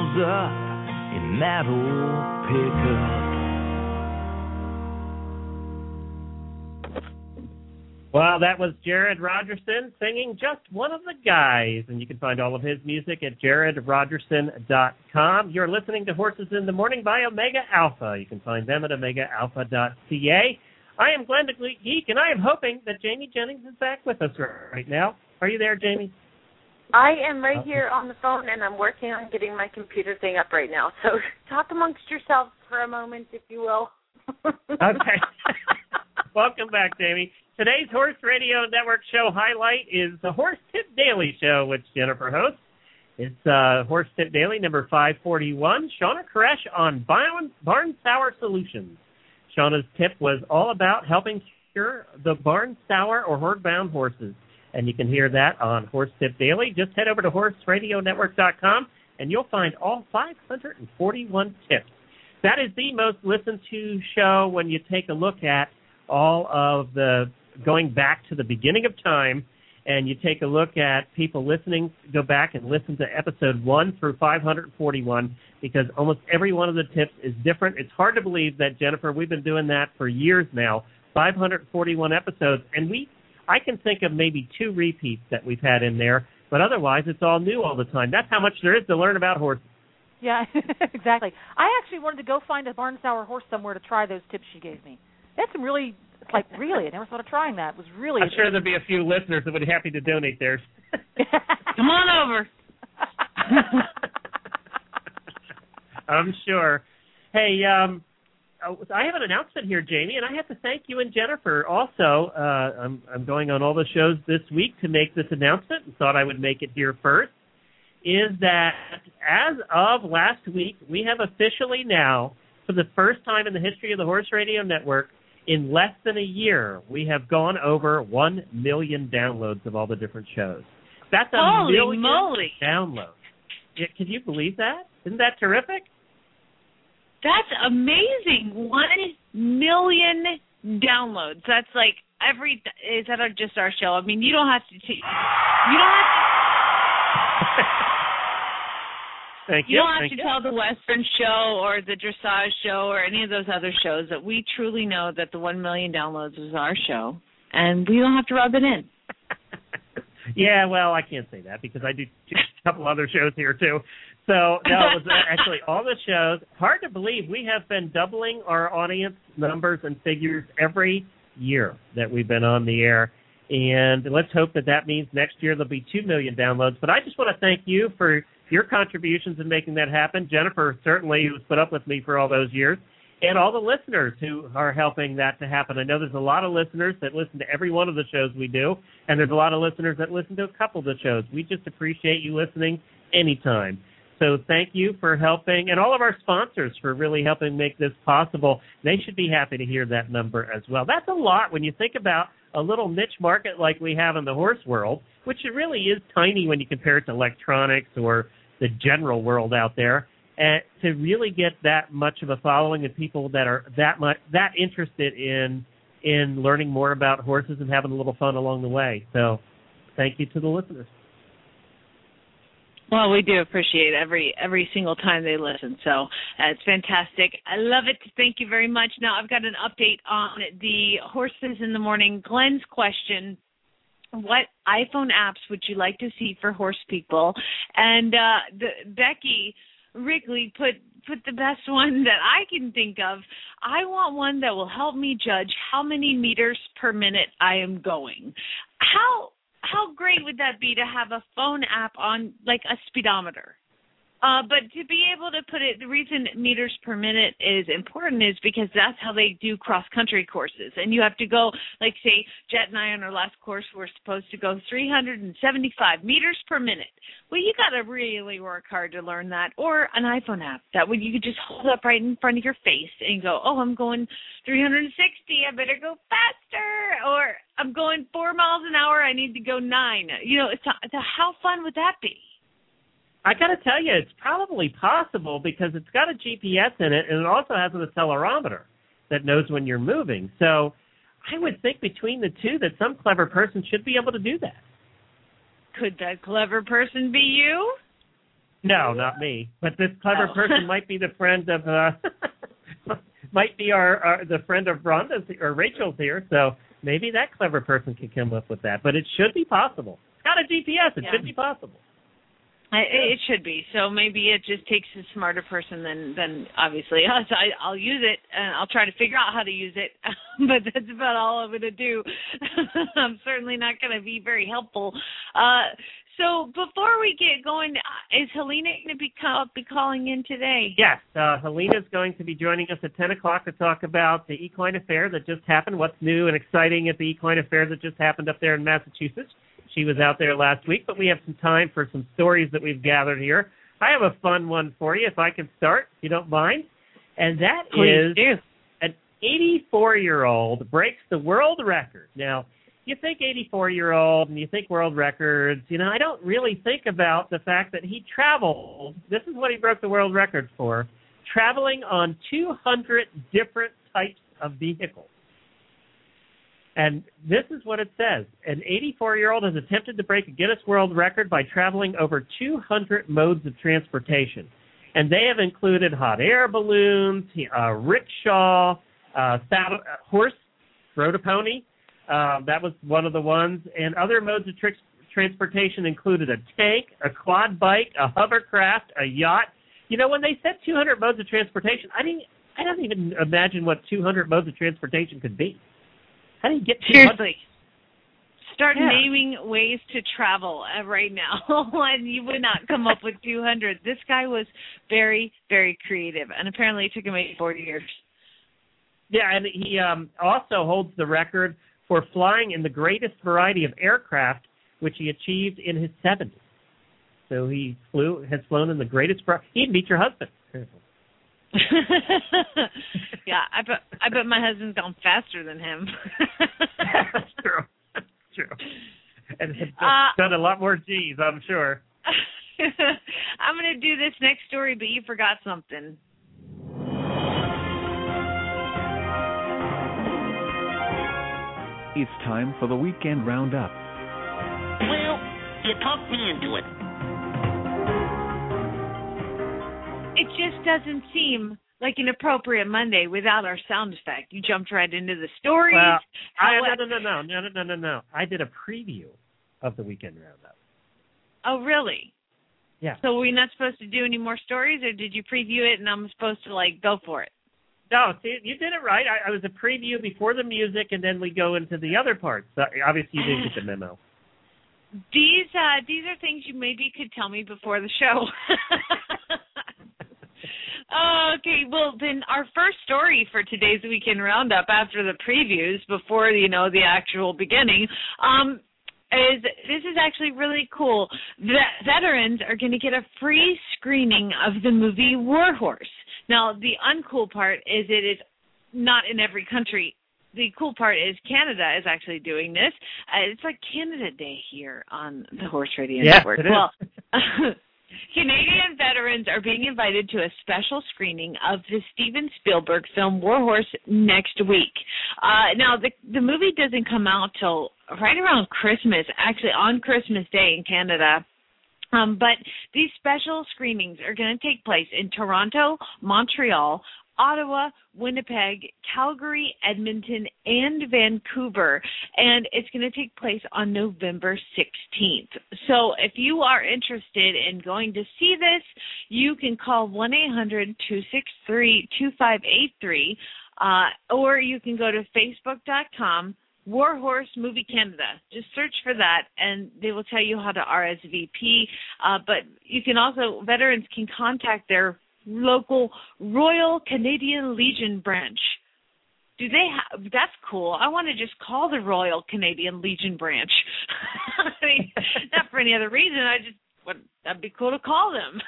pulls up in that old pickup. Well, that was Jared Rogerson singing Just One of the Guys, and you can find all of his music at jared rogerson dot com. You're listening to Horses in the Morning by Omega Alpha. You can find them at omega alpha dot c a. I am Glenn the Geek, and I am hoping that Jamie Jennings is back with us right now. Are you there, Jamie? I am right here on the phone, and I'm working on getting my computer thing up right now. So talk amongst yourselves for a moment, if you will. Okay. Welcome back, Jamie. Today's Horse Radio Network show highlight is the Horse Tip Daily Show, which Jennifer hosts. It's uh, Horse Tip Daily number five forty-one. Shauna Koresh on Barn, barn Sour Solutions. Shauna's tip was all about helping cure the barn sour or herd-bound horses. And you can hear that on Horse Tip Daily. Just head over to horse radio network dot com, and you'll find all five hundred forty-one tips. That is the most listened to show when you take a look at all of the going back to the beginning of time, and you take a look at people listening, go back and listen to episode one through five hundred forty-one, because almost every one of the tips is different. It's hard to believe that, Jennifer, we've been doing that for years now, five hundred forty-one episodes, and we, I can think of maybe two repeats that we've had in there, but otherwise it's all new all the time. That's how much there is to learn about horses. Yeah, exactly. I actually wanted to go find a barn sour horse somewhere to try those tips she gave me. That's some really... It's like, really, I never thought of trying that. It was really... I'm sure there'll be a few listeners that would be happy to donate theirs. Come on over. I'm sure. Hey, um, I have an announcement here, Jamie, and I have to thank you and Jennifer also. Uh, I'm, I'm going on all the shows this week to make this announcement and thought I would make it here first, is that as of last week, we have officially now, for the first time in the history of the Horse Radio Network, in less than a year, we have gone over one million downloads of all the different shows. That's a Holy million moly. downloads. Yeah, can you believe that? Isn't that terrific? That's amazing. One million downloads. That's like every, is that our, just our show? I mean, you don't have to, t- you don't have to. Thank you. You don't have Thank to you. tell the Western show or the Dressage show or any of those other shows that we truly know that the one million downloads is our show, and we don't have to rub it in. Yeah, well, I can't say that because I do a couple other shows here, too. So, no, it was actually all the shows. Hard to believe we have been doubling our audience numbers and figures every year that we've been on the air. And let's hope that that means next year there'll be two million downloads. But I just want to thank you for your contributions in making that happen. Jennifer, certainly, who's put up with me for all those years, and all the listeners who are helping that to happen. I know there's a lot of listeners that listen to every one of the shows we do, and there's a lot of listeners that listen to a couple of the shows. We just appreciate you listening anytime. So thank you for helping, and all of our sponsors for really helping make this possible. They should be happy to hear that number as well. That's a lot when you think about a little niche market like we have in the horse world, which it really is tiny when you compare it to electronics or the general world out there, and to really get that much of a following of people that are that much that interested in in learning more about horses and having a little fun along the way. So thank you to the listeners. Well, we do appreciate every every single time they listen, so uh, it's fantastic. I love it. Thank you very much. Now, I've got an update on the Horses in the Morning. Glenn's question, what iPhone apps would you like to see for horse people? And uh, the, Becky Wrigley put, put the best one that I can think of. I want one that will help me judge how many meters per minute I am going. How... How great would that be to have a phone app on, like, a speedometer? Uh, but to be able to put it, the reason meters per minute is important is because that's how they do cross-country courses. And you have to go, like, say, Jet and I on our last course were supposed to go three hundred seventy-five meters per minute. Well, you got to really work hard to learn that. Or an iPhone app. That would you could just hold up right in front of your face and go, oh, I'm going three hundred sixty. I better go faster. Or I'm going four miles an hour. I need to go nine. You know, it's, it's how fun would that be? I got to tell you, it's probably possible because it's got a G P S in it, and it also has an accelerometer that knows when you're moving. So I would think between the two that some clever person should be able to do that. Could that clever person be you? No, not me. But this clever Oh. person might be the friend of, uh, might be our, our the friend of Rhonda's or Rachel's here. So maybe that clever person can come up with that. But it should be possible. It's got a G P S. It Yeah. should be possible. I, it should be. So maybe it just takes a smarter person than, than obviously us. I, I'll use it, and I'll try to figure out how to use it, but that's about all I'm going to do. I'm certainly not going to be very helpful. Uh, so before we get going, is Helena going to be, call, be calling in today? Yes, uh, Helena's going to be joining us at ten o'clock to talk about the equine affair that just happened, what's new and exciting at the equine affair that just happened up there in Massachusetts. She was out there last week, but we have some time for some stories that we've gathered here. I have a fun one for you, if I can start, if you don't mind. And that Please is do. an eighty-four-year-old breaks the world record. Now, you think eighty-four-year-old and you think world records, you know, I don't really think about the fact that he traveled. This is what he broke the world record for, traveling on two hundred different types of vehicles. And this is what it says. An eighty-four-year-old has attempted to break a Guinness World Record by traveling over two hundred modes of transportation. And they have included hot air balloons, uh, rickshaw, uh, saddle, uh, horse, rode a pony. Uh, that was one of the ones. And other modes of tr- transportation included a tank, a quad bike, a hovercraft, a yacht. You know, when they said two hundred modes of transportation, I didn't, I don't even imagine what two hundred modes of transportation could be. How do you get two hundred? Seriously. Start Yeah. naming ways to travel uh, right now, and you would not come up with two hundred. This guy was very, very creative, and apparently it took him eight, forty years. Yeah, and he um, also holds the record for flying in the greatest variety of aircraft, which he achieved in his seventies. So he flew, has flown in the greatest variety. He'd meet your husband. Yeah, I bet I bet my husband's gone faster than him. That's true. That's true. And has Uh, done a lot more G's, I'm sure. I'm going to do this next story, but you forgot something. It's time for the weekend roundup. Well, you talked me into it. It just doesn't seem like an appropriate Monday without our sound effect. You jumped right into the stories. Well, I, How- no, no, no, no, no, no, no, no. I did a preview of the weekend roundup. Oh, really? Yeah. So were we not supposed to do any more stories, or did you preview it and I'm supposed to, like, go for it? No, see, you did it right. I, I was a preview before the music, and then we go into the other parts. So obviously, you didn't get the memo. These uh, these are things you maybe could tell me before the show. Okay, well, then our first story for today's Weekend Roundup after the previews, before, you know, the actual beginning, um, is this is actually really cool. Vet- veterans are going to get a free screening of the movie War Horse. Now, the uncool part is it is not in every country. The cool part is Canada is actually doing this. Uh, it's like Canada Day here on the Horse Radio yes, Network. It is. Well, Canadian veterans are being invited to a special screening of the Steven Spielberg film War Horse next week. Uh, now, the the movie doesn't come out till right around Christmas, actually on Christmas Day in Canada. Um, but these special screenings are going to take place in Toronto, Montreal, Ottawa, Winnipeg, Calgary, Edmonton, and Vancouver, and it's going to take place on November sixteenth. So if you are interested in going to see this, you can call one eight hundred two six three two five eight three, uh, or you can go to facebook dot com War Horse Movie Canada. Just search for that, and they will tell you how to R S V P. Uh, but you can also, veterans can contact their local Royal Canadian Legion branch. Do they have? That's cool. I want to just call the Royal Canadian Legion branch. I mean, not for any other reason. I just would. That'd be cool to call them.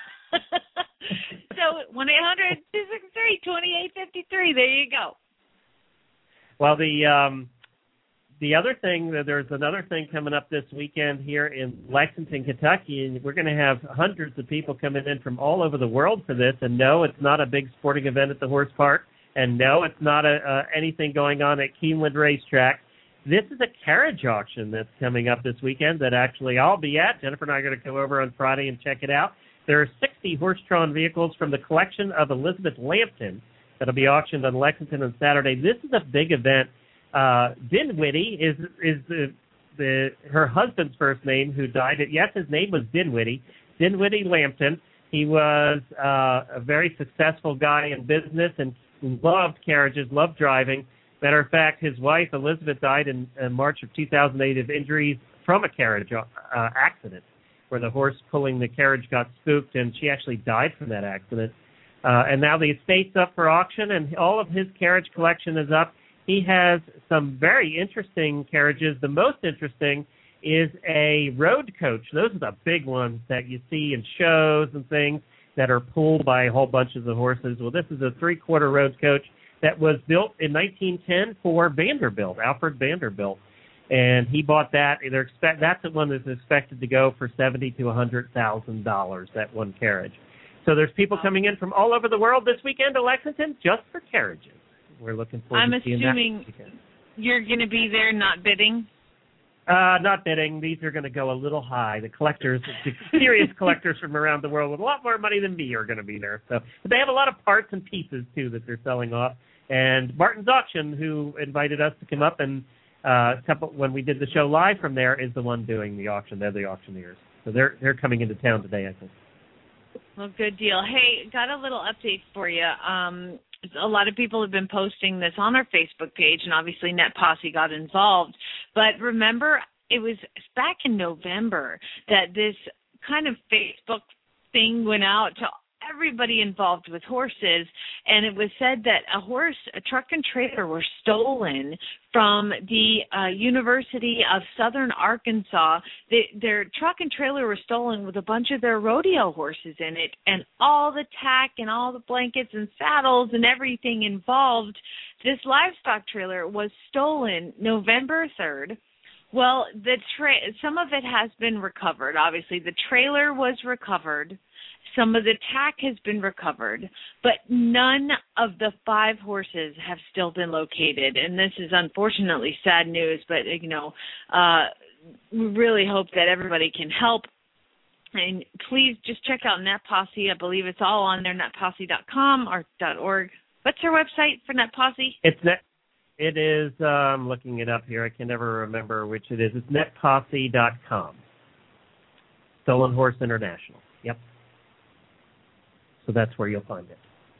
So one eight hundred two six three two eight five three. There you go. Well, the um, the other thing, there's another thing coming up this weekend here in Lexington, Kentucky, and we're going to have hundreds of people coming in from all over the world for this. And no, it's not a big sporting event at the horse park, and no, it's not a, uh, anything going on at Keeneland Racetrack. This is a carriage auction that's coming up this weekend that actually I'll be at. Jennifer and I are going to go over on Friday and check it out. There are sixty horse-drawn vehicles from the collection of Elizabeth Lampton that'll be auctioned on Lexington on Saturday. This is a big event. Uh, Dinwiddie is is the, the her husband's first name who died. Yes, his name was Dinwiddie. Dinwiddie Lampton. He was uh, a very successful guy in business and loved carriages, loved driving. Matter of fact, his wife, Elizabeth, died in, in March of two thousand eight of injuries from a carriage uh, accident where the horse pulling the carriage got spooked, and she actually died from that accident. Uh, and now the estate's up for auction, and all of his carriage collection is up. He has some very interesting carriages. The most interesting is a road coach. Those are the big ones that you see in shows and things that are pulled by whole bunches of horses. Well, this is a three-quarter road coach that was built in nineteen ten for Vanderbilt, Alfred Vanderbilt. And he bought that. They're expect, that's the one that's expected to go for seventy thousand to one hundred thousand dollars, that one carriage. So there's people coming in from all over the world this weekend to Lexington just for carriages. We're looking forward I'm to seeing that. I'm assuming you're going to be there not bidding? Uh, not bidding. These are going to go a little high. The collectors, the serious collectors from around the world with a lot more money than me are going to be there. So, but they have a lot of parts and pieces, too, that they're selling off. And Martin's Auction, who invited us to come up and uh, couple, when we did the show live from there, is the one doing the auction. They're the auctioneers. So they're they're coming into town today, I think. Well, good deal. Hey, got a little update for you. Um, a lot of people have been posting this on our Facebook page, and obviously Net Posse got involved. But remember, it was back in November that this kind of Facebook thing went out to everybody involved with horses, and it was said that a horse, a truck and trailer were stolen from the uh, University of Southern Arkansas. They, their truck and trailer were stolen with a bunch of their rodeo horses in it, and all the tack and all the blankets and saddles and everything involved. This livestock trailer was stolen November third. Well, the tra- some of it has been recovered. Obviously, the trailer was recovered. Some of the tack has been recovered, but none of the five horses have still been located. And this is unfortunately sad news, but, you know, uh, we really hope that everybody can help. And please just check out Net Posse. I believe it's all on there, net posse dot com or .org. What's their website for Net Posse? It's net. It is, uh, I'm looking it up here. I can never remember which it is. It's net posse dot com. Stolen Horse International. Yep. So that's where you'll find it.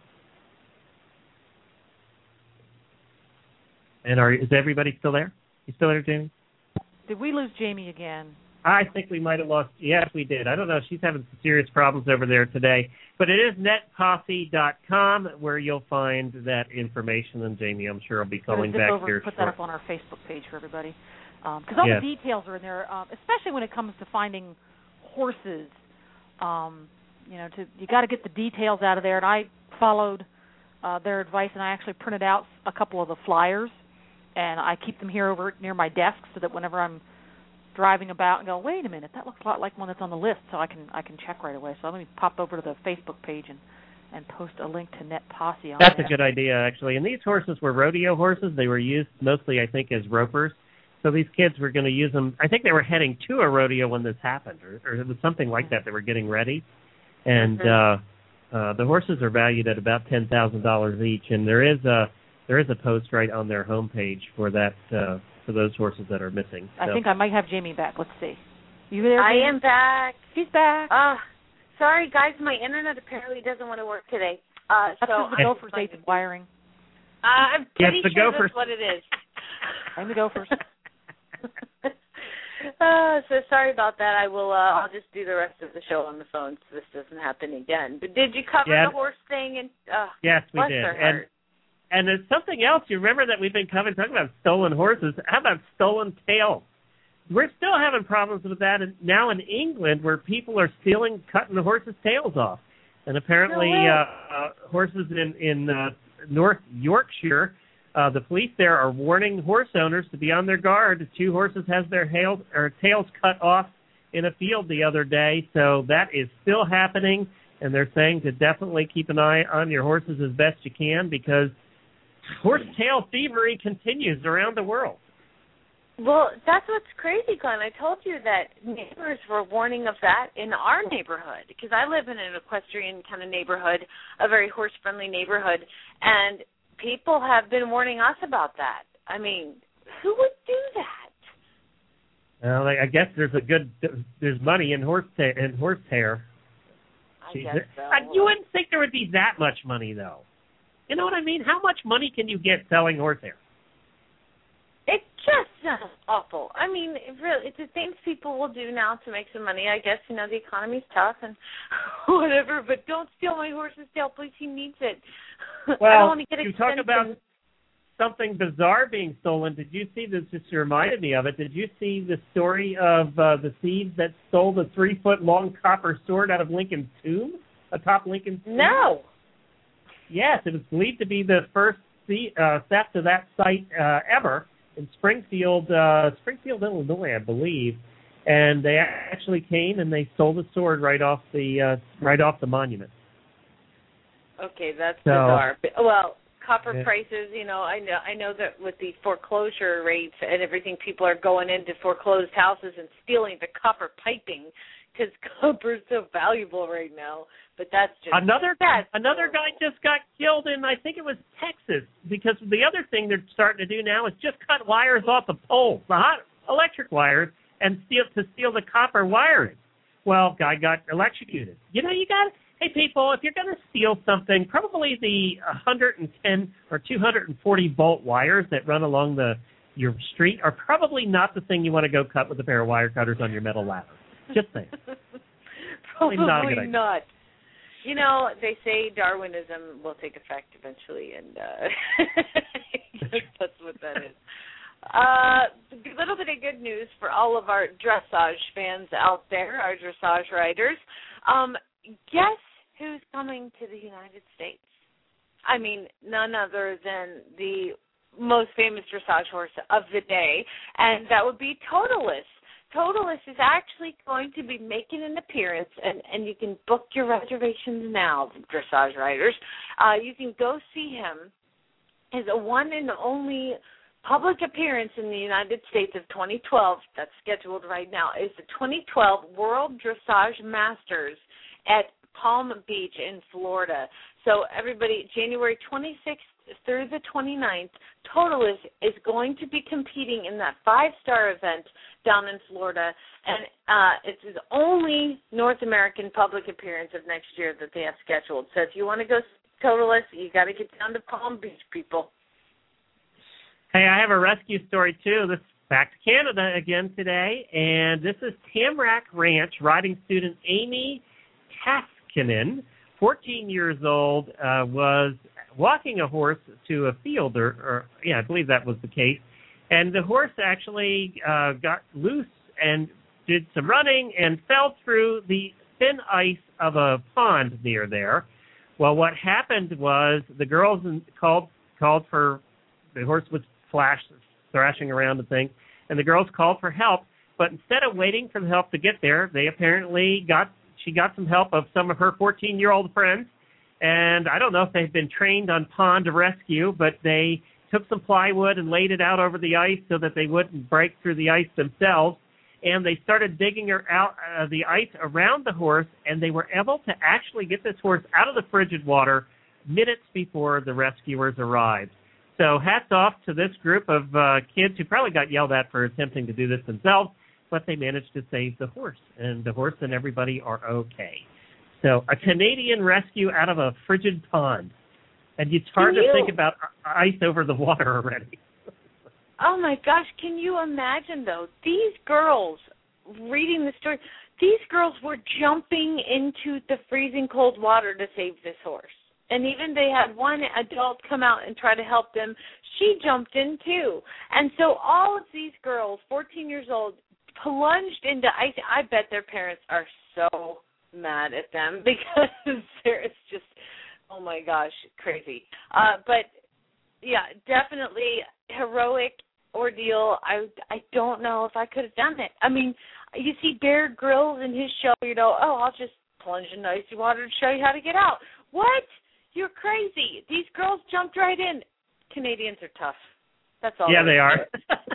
And are is everybody still there? You still there, Jamie? Did we lose Jamie again? I think we might have lost. Yes, we did. I don't know. She's having some serious problems over there today. But it is net posse dot com where you'll find that information. And Jamie, I'm sure, will be calling back over here. And put short. that up on our Facebook page for everybody. Because um, all yes. the details are in there, um, especially when it comes to finding horses. Um, you know, to you got to get the details out of there. And I followed uh, their advice, and I actually printed out a couple of the flyers, and I keep them here over near my desk so that whenever I'm driving about and go, wait a minute, that looks a lot like one that's on the list, so I can I can check right away. So let me pop over to the Facebook page and, and post a link to Net Posse on That's there. a good idea, actually. And these horses were rodeo horses. They were used mostly, I think, as ropers. So these kids were going to use them. I think they were heading to a rodeo when this happened, or, or it was something like that. They were getting ready. And uh, uh, the horses are valued at about ten thousand dollars each. And there is a there is a post right on their homepage for that uh, for those horses that are missing. So. I think I might have Jamie back. Let's see. You there, I Jamie? am back. She's back. Uh, sorry, guys. My internet apparently doesn't want to work today. Uh, That's so the Gophers dated wiring. Uh, I'm pretty yes, the sure Gophers. that's what it is. I'm the Gophers. Uh, so sorry about that. I will. Uh, I'll just do the rest of the show on the phone so this doesn't happen again. But did you cover yeah. the horse thing? And uh, yes, we bless did. their And heart. and there's something else. You remember that we've been covering talking about stolen horses. How about stolen tails? We're still having problems with that and now in England, where people are stealing, cutting the horses' tails off. And apparently, No way. uh, uh, horses in in uh, North Yorkshire. Uh, the police there are warning horse owners to be on their guard. Two horses has their hail, or tails cut off in a field the other day, so that is still happening. And they're saying to definitely keep an eye on your horses as best you can because horse tail thievery continues around the world. Well, that's what's crazy, Glenn. I told you that neighbors were warning of that in our neighborhood because I live in an equestrian kind of neighborhood, a very horse-friendly neighborhood, and people have been warning us about that. I mean, who would do that? Well, I guess there's a good there's money in horse ta- in horse hair. I Jeez. guess so. Uh, You wouldn't think there would be that much money, though. You know what I mean? How much money can you get selling horse hair? It just sounds awful. I mean, it really, it's the things people will do now to make some money. I guess, you know, the economy's tough and whatever, but don't steal my horse's tail, please. He needs it. Well, I don't want to get you expensive. talk about something bizarre being stolen. Did you see this? Just reminded me of it. Did you see the story of uh, the thieves that stole the three-foot-long copper sword out of Lincoln's tomb, atop Lincoln's tomb? No. Yes, it was believed to be the first thie- uh, theft of that site uh, ever. In Springfield, uh, Springfield, Illinois, I believe, and they actually came and they stole the sword right off the uh, right off the monument. Okay, that's So, bizarre. But, well, copper yeah. prices, you know, I know I know that with the foreclosure rates and everything, people are going into foreclosed houses and stealing the copper piping because copper is so valuable right now. But that's just Another that's another horrible. guy just got killed in, I think it was Texas, because the other thing they're starting to do now is just cut wires off the poles, the hot electric wires, and steal to steal the copper wiring. Well, guy got electrocuted. You know, you got hey people, if you're going to steal something, probably the one hundred ten or two hundred forty volt wires that run along the your street are probably not the thing you want to go cut with a pair of wire cutters on your metal ladder. Just saying. Probably not a good idea. not. You know, they say Darwinism will take effect eventually, and uh, that's what that is. Uh, a little bit of good news for all of our dressage fans out there, our dressage riders. Um, guess who's coming to the United States? I mean, none other than the most famous dressage horse of the day, and that would be Totalis. Totalis is actually going to be making an appearance, and, and you can book your reservations now, dressage riders. Uh, you can go see him. His one and only public appearance in the United States of twenty twelve, that's scheduled right now, is the twenty twelve World Dressage Masters at Palm Beach in Florida. So everybody, January twenty-sixth through the twenty-ninth, Totalis is going to be competing in that five-star event down in Florida, and uh, it's his only North American public appearance of next year that they have scheduled. So if you want to go Totalis, you got to get down to Palm Beach, people. Hey, I have a rescue story, too. This is back to Canada again today, and this is Tamarack Ranch riding student Amy Kaskinen, fourteen years old, uh, was walking a horse to a field, or, or yeah, I believe that was the case, and the horse actually uh, got loose and did some running and fell through the thin ice of a pond near there. Well, what happened was the girls called called for, the horse was flashed, thrashing around and things, and the girls called for help, but instead of waiting for the help to get there, they apparently got, she got some help of some of her fourteen-year-old friends, and I don't know if they've been trained on pond rescue, but they took some plywood and laid it out over the ice so that they wouldn't break through the ice themselves, and they started digging her out uh, the ice around the horse, and they were able to actually get this horse out of the frigid water minutes before the rescuers arrived. So hats off to this group of uh, kids who probably got yelled at for attempting to do this themselves, but they managed to save the horse, and the horse and everybody are okay. So a Canadian rescue out of a frigid pond. And it's hard Can to you? think about ice over the water already. Oh, my gosh. Can you imagine, though, these girls, reading the story, these girls were jumping into the freezing cold water to save this horse. And even they had one adult come out and try to help them. She jumped in, too. And so all of these girls, fourteen years old, plunged into ice. I bet their parents are so mad at them because it's just, oh, my gosh, crazy. Uh, but, yeah, definitely heroic ordeal. I, I don't know if I could have done it. I mean, you see Bear Grylls in his show, you know, oh, I'll just plunge in icy water to show you how to get out. What? You're crazy. These girls jumped right in. Canadians are tough. That's all. Yeah, they are.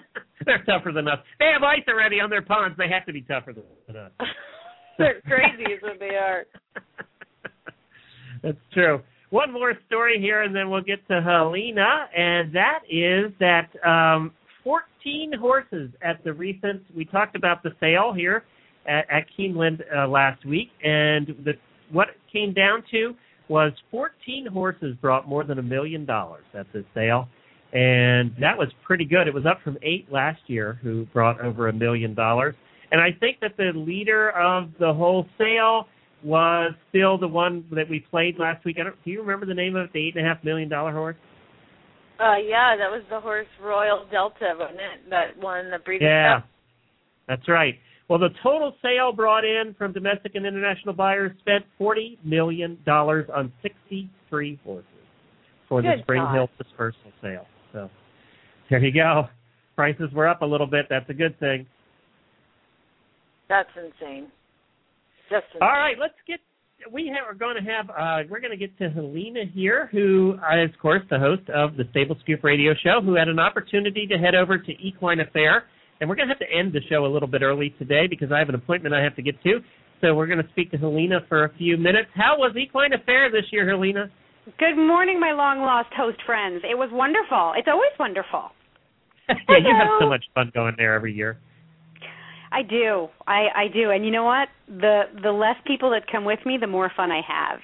They're tougher than us. They have ice already on their ponds. They have to be tougher than us. They're crazy is what they are. That's true. One more story here, and then we'll get to Helena, and that is that um, fourteen horses at the recent, we talked about the sale here at, at Keeneland uh, last week, and the, what it came down to was fourteen horses brought more than a million dollars at the sale, and that was pretty good. It was up from eight last year who brought over a million dollars, and I think that the leader of the whole sale was still the one that we played last week. I don't, do you remember the name of it, the eight and a half million dollar horse? Uh, yeah, that was the horse Royal Delta, wasn't it? That won the breeding' Yeah, cup. That's right. Well, the total sale brought in from domestic and international buyers spent forty million dollars on sixty-three horses for the Good Spring God. Hill dispersal sale. So there you go. Prices were up a little bit. That's a good thing. That's insane. Just insane. All right, let's get. We have, are going to have. Uh, we're going to get to Helena here, who is, of course, the host of the Stable Scoop Radio Show, who had an opportunity to head over to Equine Affair, and we're going to have to end the show a little bit early today because I have an appointment I have to get to. So we're going to speak to Helena for a few minutes. How was Equine Affair this year, Helena? Good morning, my long-lost host friends. It was wonderful. It's always wonderful. Yeah, you have so much fun going there every year. I do. I, I do. And you know what? The the less people that come with me, the more fun I have.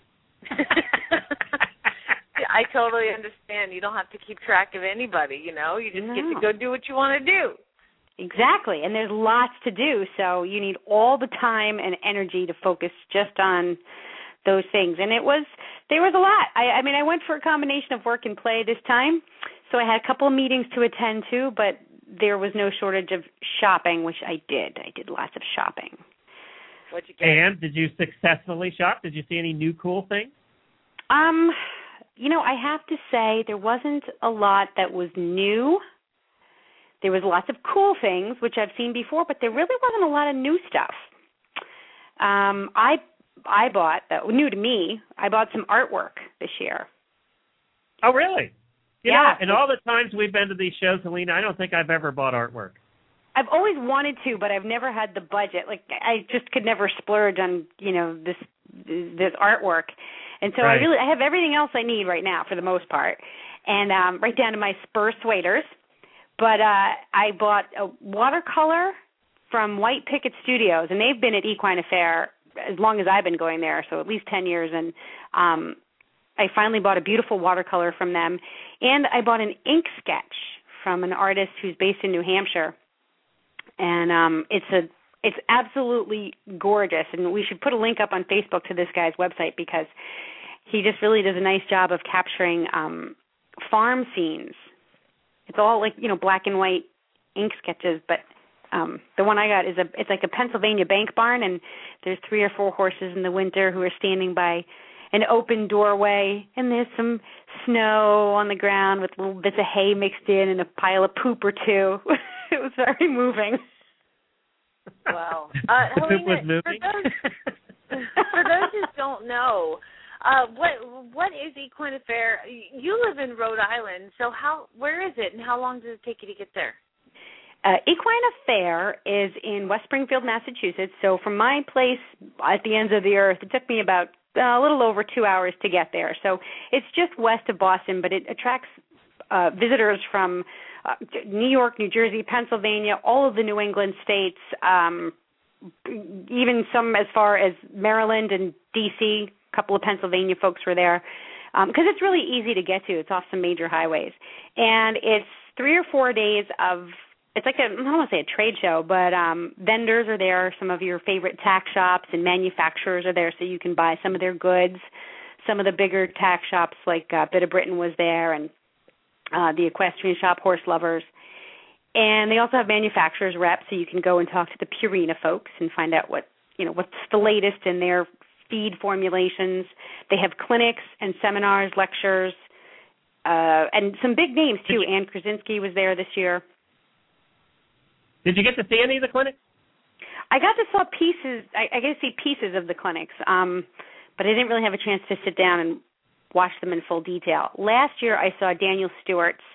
I totally understand. You don't have to keep track of anybody, you know. You just No. get to go do what you want to do. Exactly. And there's lots to do, so you need all the time and energy to focus just on those things. And it was, there was a lot. I, I mean, I went for a combination of work and play this time, so I had a couple of meetings to attend to, but there was no shortage of shopping, which I did. I did lots of shopping. What'd you get? And did you successfully shop? Did you see any new cool things? Um, you know, I have to say there wasn't a lot that was new. There was lots of cool things, which I've seen before, but there really wasn't a lot of new stuff. Um, I I bought, uh, new to me, I bought some artwork this year. Oh, really? You Yeah. know, in all the times we've been to these shows, Helena, I don't think I've ever bought artwork. I've always wanted to, but I've never had the budget. Like, I just could never splurge on, you know, this this artwork. And so Right. I really, I have everything else I need right now for the most part, and um, right down to my spur swaders. But uh, I bought a watercolor from White Picket Studios, and they've been at Equine Affair as long as I've been going there, so at least ten years. And um, I finally bought a beautiful watercolor from them, and I bought an ink sketch from an artist who's based in New Hampshire. And um, it's a it's absolutely gorgeous, and we should put a link up on Facebook to this guy's website because he just really does a nice job of capturing um, farm scenes. It's all like, you know, black and white ink sketches, but um, the one I got is a it's like a Pennsylvania bank barn, and there's three or four horses in the winter who are standing by an open doorway, and there's some snow on the ground with little bits of hay mixed in and a pile of poop or two. It was very moving. Wow. Uh, The poop Helena, was for moving? those, for those who don't know, uh, what what is Equine Affair? You live in Rhode Island, so how where is it, and how long does it take you to get there? Uh, Equine Affair is in West Springfield, Massachusetts. So from my place at the ends of the earth, it took me about uh, a little over two hours to get there. So it's just west of Boston, but it attracts uh, visitors from uh, New York, New Jersey, Pennsylvania, all of the New England states, um, even some as far as Maryland and D C. A couple of Pennsylvania folks were there because um, it's really easy to get to. It's off some major highways. And it's three or four days of It's like a, I don't want to say a trade show, but um, vendors are there. Some of your favorite tack shops and manufacturers are there, so you can buy some of their goods. Some of the bigger tack shops, like uh, Bit of Britain, was there, and uh, the equestrian shop, Horse Lovers. And they also have manufacturers reps, so you can go and talk to the Purina folks and find out what you know what's the latest in their feed formulations. They have clinics and seminars, lectures, uh, and some big names too. Ann Krasinski was there this year. Did you get to see any of the clinics? I got to saw pieces. I, I got to see pieces of the clinics, um, but I didn't really have a chance to sit down and watch them in full detail. Last year, I saw Daniel Stewart's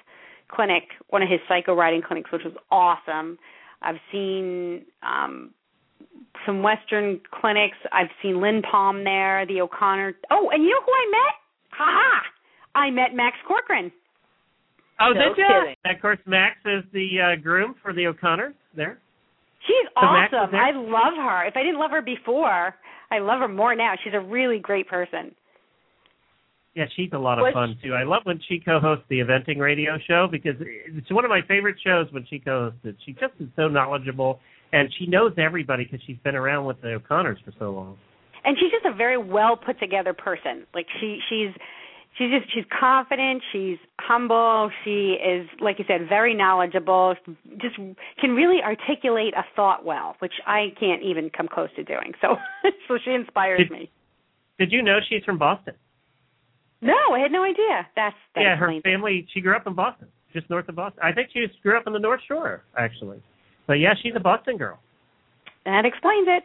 clinic, one of his psycho riding clinics, which was awesome. I've seen um, some Western clinics. I've seen Lynn Palm there, the O'Connor. Oh, and you know who I met? Ha-ha! I met Max Corcoran. Oh, No did you? kidding. And of course, Max is the uh, groom for the O'Connors there. She's So Max was awesome. there? I love her. If I didn't love her before, I love her more now. She's a really great person. Yeah, she's a lot of Was- fun, too. I love when she co-hosts the eventing radio show because it's one of my favorite shows when she co-hosts it. She just is so knowledgeable, and she knows everybody because she's been around with the O'Connors for so long. And she's just a very well put together person. Like she she's she's just she's confident, she's humble, she is, like you said, very knowledgeable, just can really articulate a thought well, which I can't even come close to doing. So so she inspires Did- me. Did you know she's from Boston? No, I had no idea. That's, that's yeah, her plain. family, she grew up in Boston, just north of Boston. I think she was, grew up in the North Shore, actually. But, yeah, she's a Boston girl. That explains it.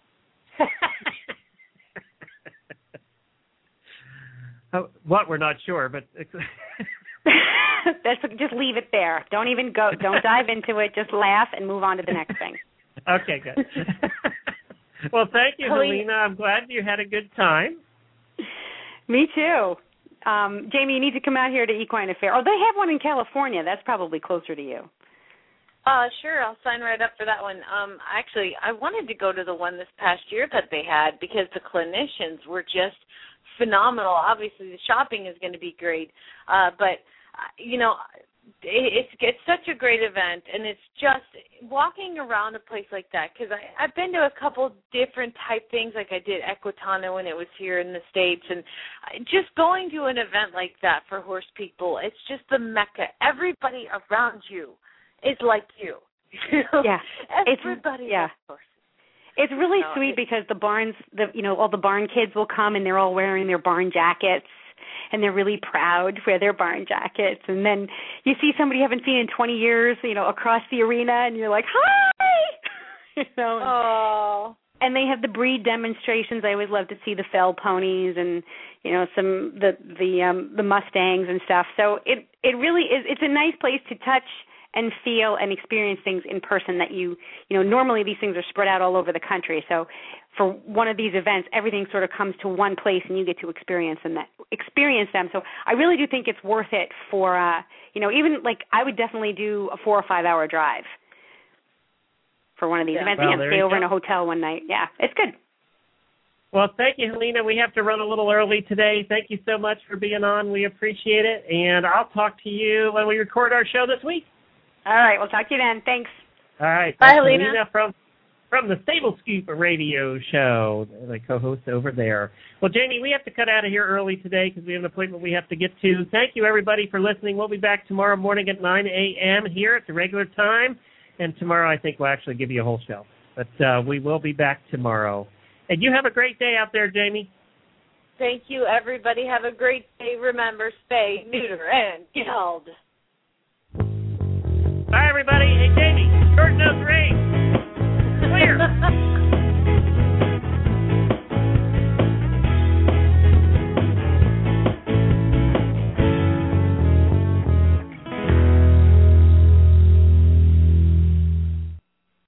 Oh, what, we're not sure, but... That's, just leave it there. Don't even go. Don't dive into it. Just laugh and move on to the next thing. Okay, good. Well, thank you, Helene- Helena. I'm glad you had a good time. Me too. Um, Jamie, you need to come out here to Equine Affair. Oh, they have one in California. That's probably closer to you. Uh, sure, I'll sign right up for that one. Um, actually, I wanted to go to the one this past year that they had because the clinicians were just phenomenal. Obviously, the shopping is going to be great, uh, but uh, you know, it, it's it's such a great event, and it's just walking around a place like that because I I've been to a couple different type things, like I did Equitana when it was here in the States, and just going to an event like that for horse people, it's just the mecca. Everybody around you is like you. You know? Yeah, everybody. It's, yeah. loves horses. It's really No, sweet it- because the barns, the you know, all the barn kids will come and they're all wearing their barn jackets, and they're really proud to wear their barn jackets. And then you see somebody you haven't seen in twenty years, you know, across the arena, and you're like, hi, you know. Oh. And they have the breed demonstrations. I always love to see the fell ponies and you know some the the um, the Mustangs and stuff. So it it really is. It's a nice place to touch and feel and experience things in person that you, you know, normally these things are spread out all over the country. So for one of these events, everything sort of comes to one place and you get to experience them. That, experience them. So I really do think it's worth it for, uh, you know, even like I would definitely do a four or five hour drive for one of these Yeah. events. Well, and there stay you over go. in a hotel one night. Yeah, it's good. Well, thank you, Helena. We have to run a little early today. Thank you so much for being on. We appreciate it. And I'll talk to you when we record our show this week. All right, we'll talk to you then. Thanks. All right. Bye, That's Helena. from from the Stable Scoop radio show, the co-host over there. Well, Jamie, we have to cut out of here early today because we have an appointment we have to get to. Thank you, everybody, for listening. We'll be back tomorrow morning at nine a.m. here at the regular time. And tomorrow I think we'll actually give you a whole show. But uh, we will be back tomorrow. And you have a great day out there, Jamie. Thank you, everybody. Have a great day. Remember, spay, neuter, and geld. Bye, everybody. Hey, Jamie, short nose ring. Clear.